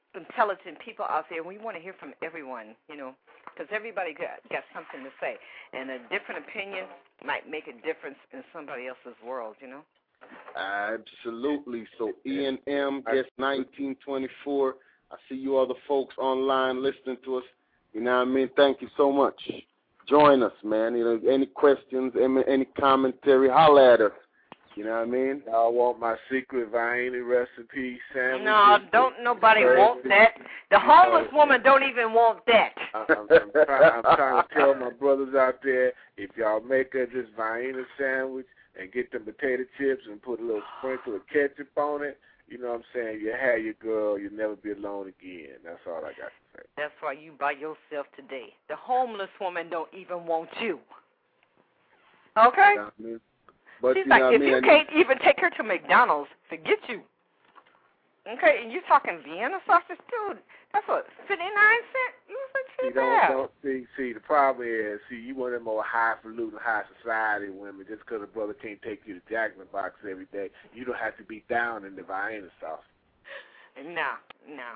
E: intelligent people out there, and we want to hear from everyone, you know, because everybody got, got something to say. And a different opinion might make a difference in somebody else's world, you know.
D: Absolutely. So E and M, guest nineteen twenty-four. I see you other folks online listening to us. You know what I mean? Thank you so much. Join us, man. You know, any questions, any, any commentary, holla at us. You know what I mean?
F: Y'all want my secret Vienna recipe sandwich?
E: No, don't nobody want that. The homeless woman don't even want that.
F: I'm, I'm, trying, I'm trying to tell my brothers out there, if y'all make her this Vienna sandwich and get the potato chips and put a little sprinkle of ketchup on it, you know what I'm saying, you have your girl, you'll never be alone again. That's all I got to say.
E: That's why you by yourself today. The homeless woman don't even want you. Okay?
D: You know I mean? But,
E: She's
D: you
E: like,
D: know
E: if
D: I mean?
E: you can't even take her to McDonald's, forget you. Okay, and you talking Vienna sausage, dude? That's what, fifty-nine cents? You was a
F: See,
E: cheap
F: don't,
E: ass.
F: don't, see, see, the problem is, see, you one of them more highfalutin, high society women. Just because a brother can't take you to Jack in the Box every day, you don't have to be down in the Vienna sauce.
E: No, no.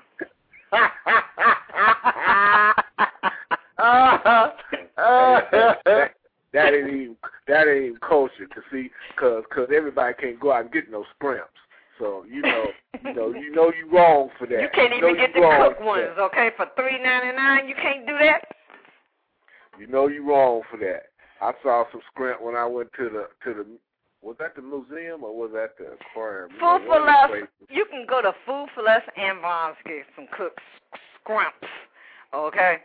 F: that, that ain't even that ain't even kosher. To see, cause, cause everybody can't go out and get no sprimps. So you know, you know, you know you wrong for that.
E: You can't
F: you
E: even
F: know
E: get the cooked ones,
F: that.
E: okay? For three ninety nine, you can't do that.
F: You know you wrong for that. I saw some scrimp when I went to the to the. Was that the museum or was that the aquarium?
E: Food
F: you know,
E: for Less. You can go to Food for Less and Vons get some cooked scrimps, okay?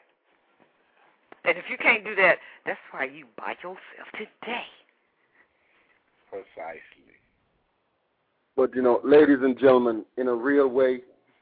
E: And if you can't do that, that's why you by yourself today.
F: Precisely.
D: But, you know, ladies and gentlemen, in a real way,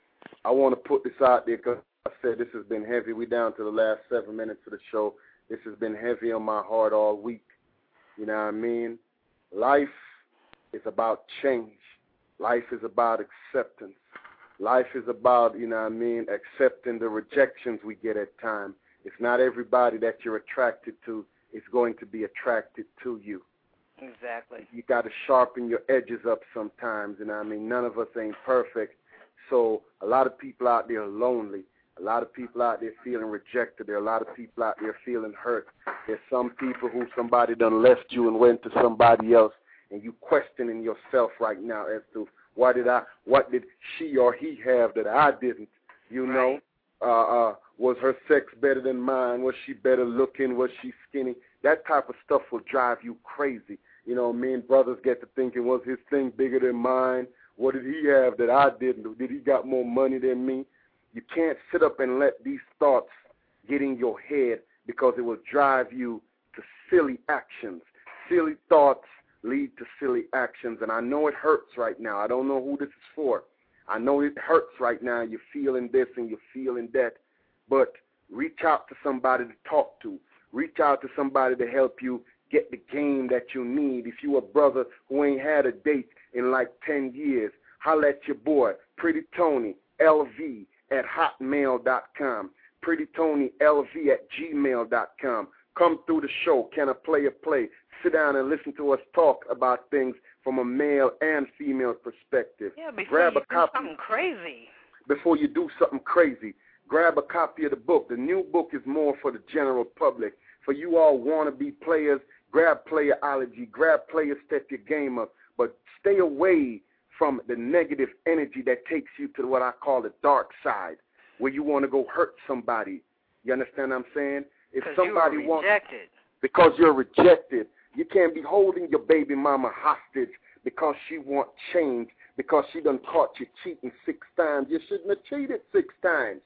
D: I want to put this out there because I said this has been heavy. We're down to the last seven minutes of the show. This has been heavy on my heart all week. You know what I mean? Life is about change. Life is about acceptance. Life is about, you know what I mean, accepting the rejections we get at times. It's not everybody that you're attracted to is going to be attracted to you.
E: Exactly.
D: You got to sharpen your edges up sometimes, you know what I mean? None of us ain't perfect. So a lot of people out there are lonely. A lot of people out there feeling rejected. There are a lot of people out there feeling hurt. There's some people who somebody done left you and went to somebody else, and you questioning yourself right now as to what did I, what did she or he have that I didn't, you know?
E: Right.
D: Uh, uh, was her sex better than mine? Was she better looking? Was she skinny? That type of stuff will drive you crazy. You know, me and brothers get to thinking, was his thing bigger than mine? What did he have that I didn't? Did he got more money than me? You can't sit up and let these thoughts get in your head because it will drive you to silly actions. Silly thoughts lead to silly actions, and I know it hurts right now. I don't know who this is for. I know it hurts right now. You're feeling this and you're feeling that, but reach out to somebody to talk to. Reach out to somebody to help you get the game that you need. If you a brother who ain't had a date in like ten years, holla at your boy, Pretty Tony, L V, at hotmail dot com. Pretty Tony, L V, at gmail dot com. Come through the show. Can I play a play? Sit down and listen to us talk about things from a male and female perspective.
E: Yeah, before
D: Grab
E: you
D: a
E: do
D: copy,
E: something crazy.
D: Before you do something crazy, grab a copy of the book. The new book is more for the general public. For you all wannabe players, grab Playerology, grab Player Step Your Game Up, but stay away from the negative energy that takes you to what I call the dark side, where you want to go hurt somebody. You understand what I'm saying? If somebody
E: you were
D: wants,
E: rejected.
D: because you're rejected, you can't be holding your baby mama hostage because she wants change, because she done caught you cheating six times. You shouldn't have cheated six times.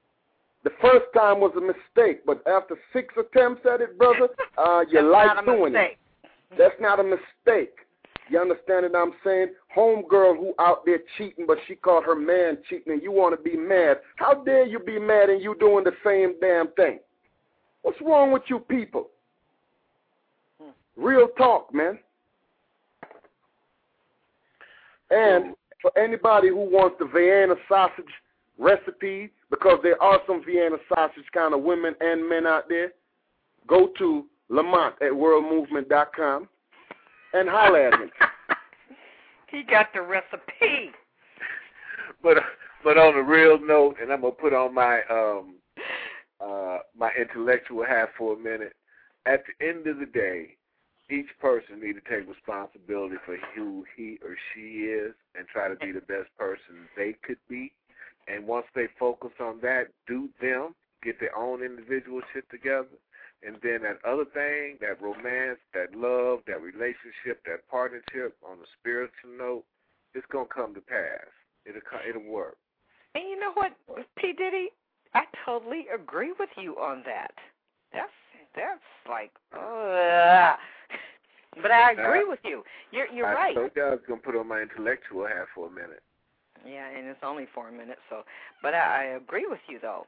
D: The first time was a mistake, but after six attempts at it, brother, uh, you like doing it. That's not a mistake. You understand what I'm saying? Homegirl who out there cheating, but she caught her man cheating, and you want to be mad. How dare you be mad and you doing the same damn thing? What's wrong with you people? Real talk, man. And for anybody who wants the Vienna sausage recipe, because there are some Vienna sausage kind of women and men out there, go to Lamont at world movement dot com and holler at him.
E: He got the recipe.
F: But but on a real note, and I'm gonna put on my um uh my intellectual hat for a minute. At the end of the day, each person needs to take responsibility for who he or she is and try to be the best person they could be. And once they focus on that, do them, get their own individual shit together. And then that other thing, that romance, that love, that relationship, that partnership on a spiritual note, it's going to come to pass. It'll, it'll work.
E: And you know what, P. Diddy? I totally agree with you on that. That's that's like, uh, but I agree with you. You're you're
F: I
E: right.
F: I told you I was going to put on my intellectual hat for a minute.
E: Yeah, and it's only for a minute, so. But I, I agree with you, though.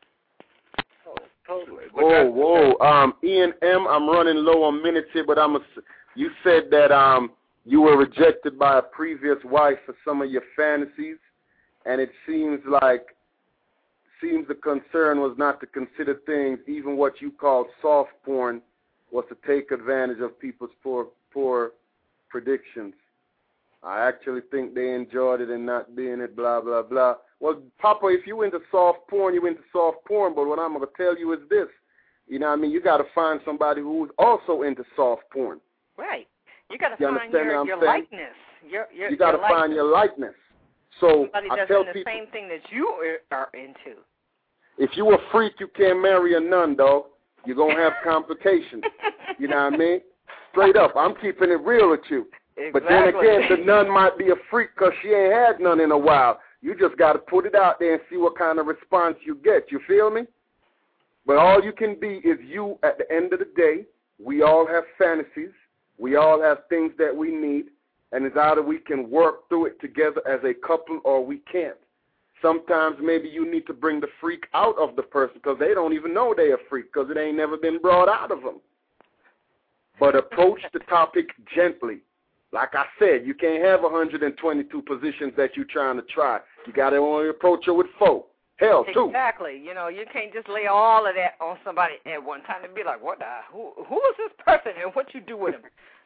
F: Oh, totally.
D: Whoa, whoa. Um, Ian M., I'm running low on minutes here, but I'm a, you said that um you were rejected by a previous wife for some of your fantasies, and it seems like seems the concern was not to consider things, even what you called soft porn, was to take advantage of people's poor poor predictions. I actually think they enjoyed it and not being it, blah, blah, blah. Well, Papa, if you into soft porn, you into soft porn, but what I'm going to tell you is this. You know what I mean? You got to find somebody who's also into soft porn.
E: Right. You got to
D: You
E: find
D: understand
E: your,
D: what I'm
E: your
D: saying?
E: likeness. Your, your,
D: You got to find your likeness. So
E: Somebody
D: I
E: that's
D: tell
E: in the
D: people,
E: same thing that you are into.
D: if you a freak, you can't marry a nun, dog. You're going to have complications. You know what I mean? Straight up. I'm keeping it real with you.
E: Exactly.
D: But then again, the nun might be a freak because she ain't had none in a while. You just got to put it out there and see what kind of response you get. You feel me? But all you can be is you at the end of the day. We all have fantasies. We all have things that we need. And it's either we can work through it together as a couple or we can't. Sometimes maybe you need to bring the freak out of the person because they don't even know they're a freak because it ain't never been brought out of them. But approach the topic gently. Like I said, you can't have one hundred twenty-two positions that you're trying to try. You got to only approach her with four. Hell, two.
E: Exactly. You know, you can't just lay all of that on somebody at one time and be like, what the, who, who is this person and what you do with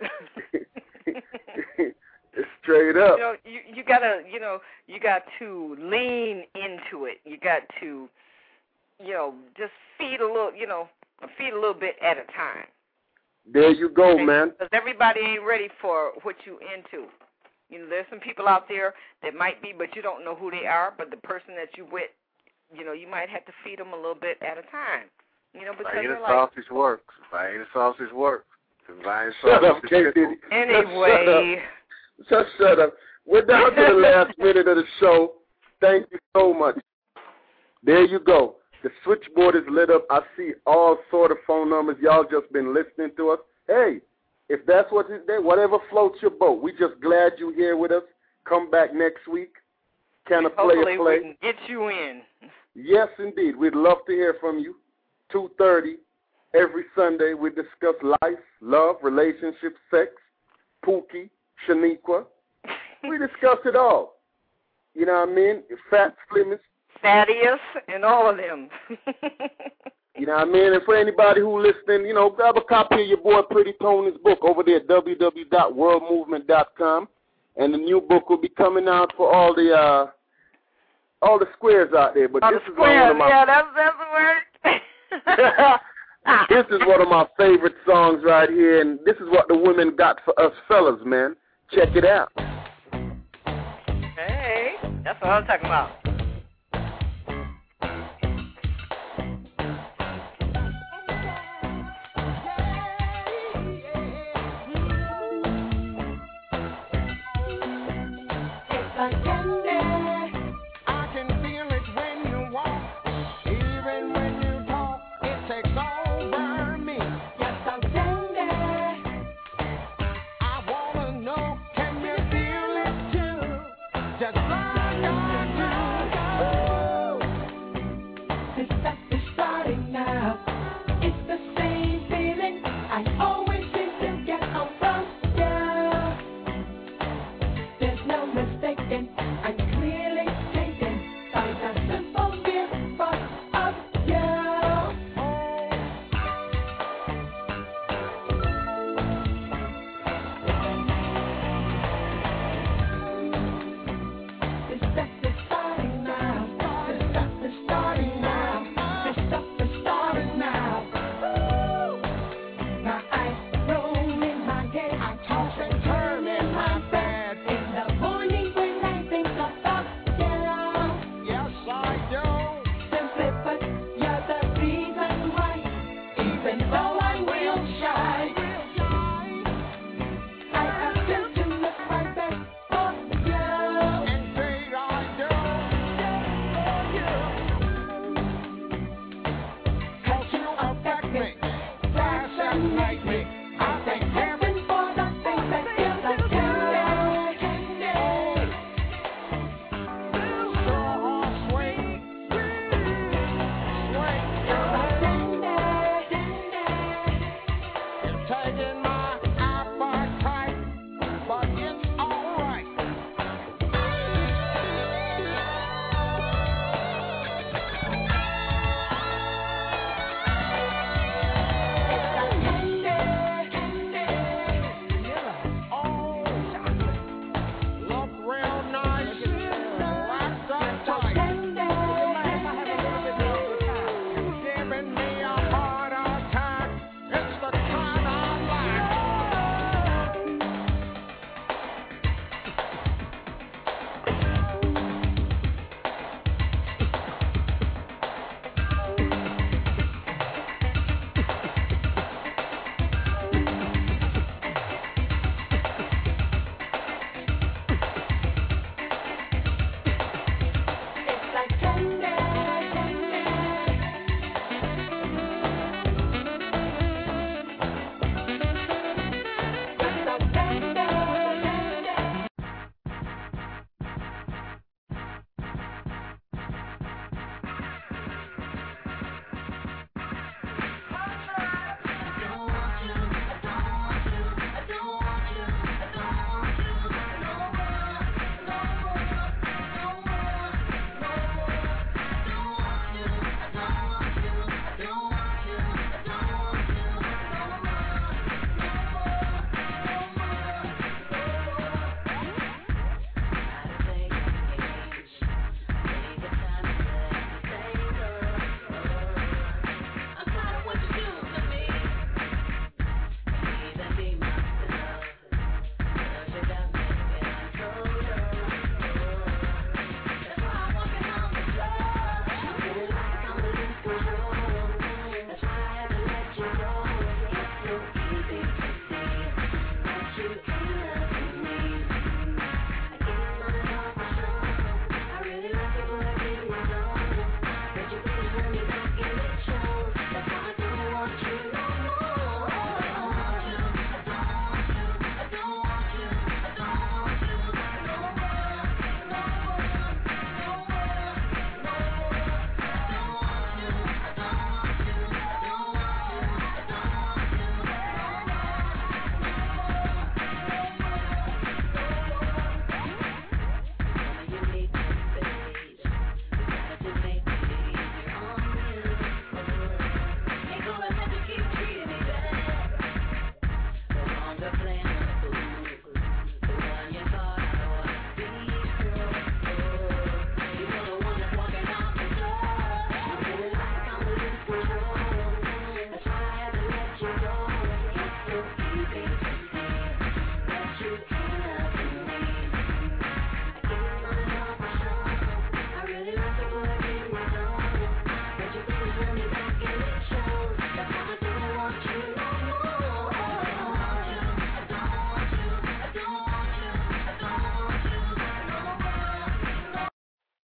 E: him?
D: Straight up.
E: You know, you, you got to, you know, you got to lean into it. You got to, you know, just feed a little, you know, feed a little bit at a time.
D: There you go, okay, man.
E: Because everybody ain't ready for what you into. You know, there's some people out there that might be, but you don't know who they are. But the person that you with, you know, you might have to feed them a little bit at a time. You know, because
F: Buying
E: they're
F: the
E: like,
F: sausage works. Buying the sausage works. Buying
D: shut up, K.
E: Anyway.
D: Just shut up. We're down to the last minute of the show. Thank you so much. There you go. The switchboard is lit up. I see all sort of phone numbers. Y'all just been listening to us. Hey, if that's what it is, whatever floats your boat. We just glad you're here with us. Come back next week. Can a player play?
E: Hopefully we can get you in.
D: Yes, indeed. We'd love to hear from you. two thirty every Sunday. We discuss life, love, relationships, sex, Pookie, Shaniqua. We discuss it all. You know what I mean? Fat Slimmers.
E: Thaddeus and all of them.
D: You know what I mean? And for anybody who listening, you know, grab a copy of your boy Pretty Tony's book over there at w w w dot world movement dot com. And the new book will be coming out for all the uh, all the squares out there. But
E: all
D: this
E: the
D: is
E: squares,
D: one of my
E: yeah, that's, that's the word.
D: This is one of my favorite songs right here, and this is what the women got for us fellas, man. Check it out.
E: Hey, that's what I'm talking about.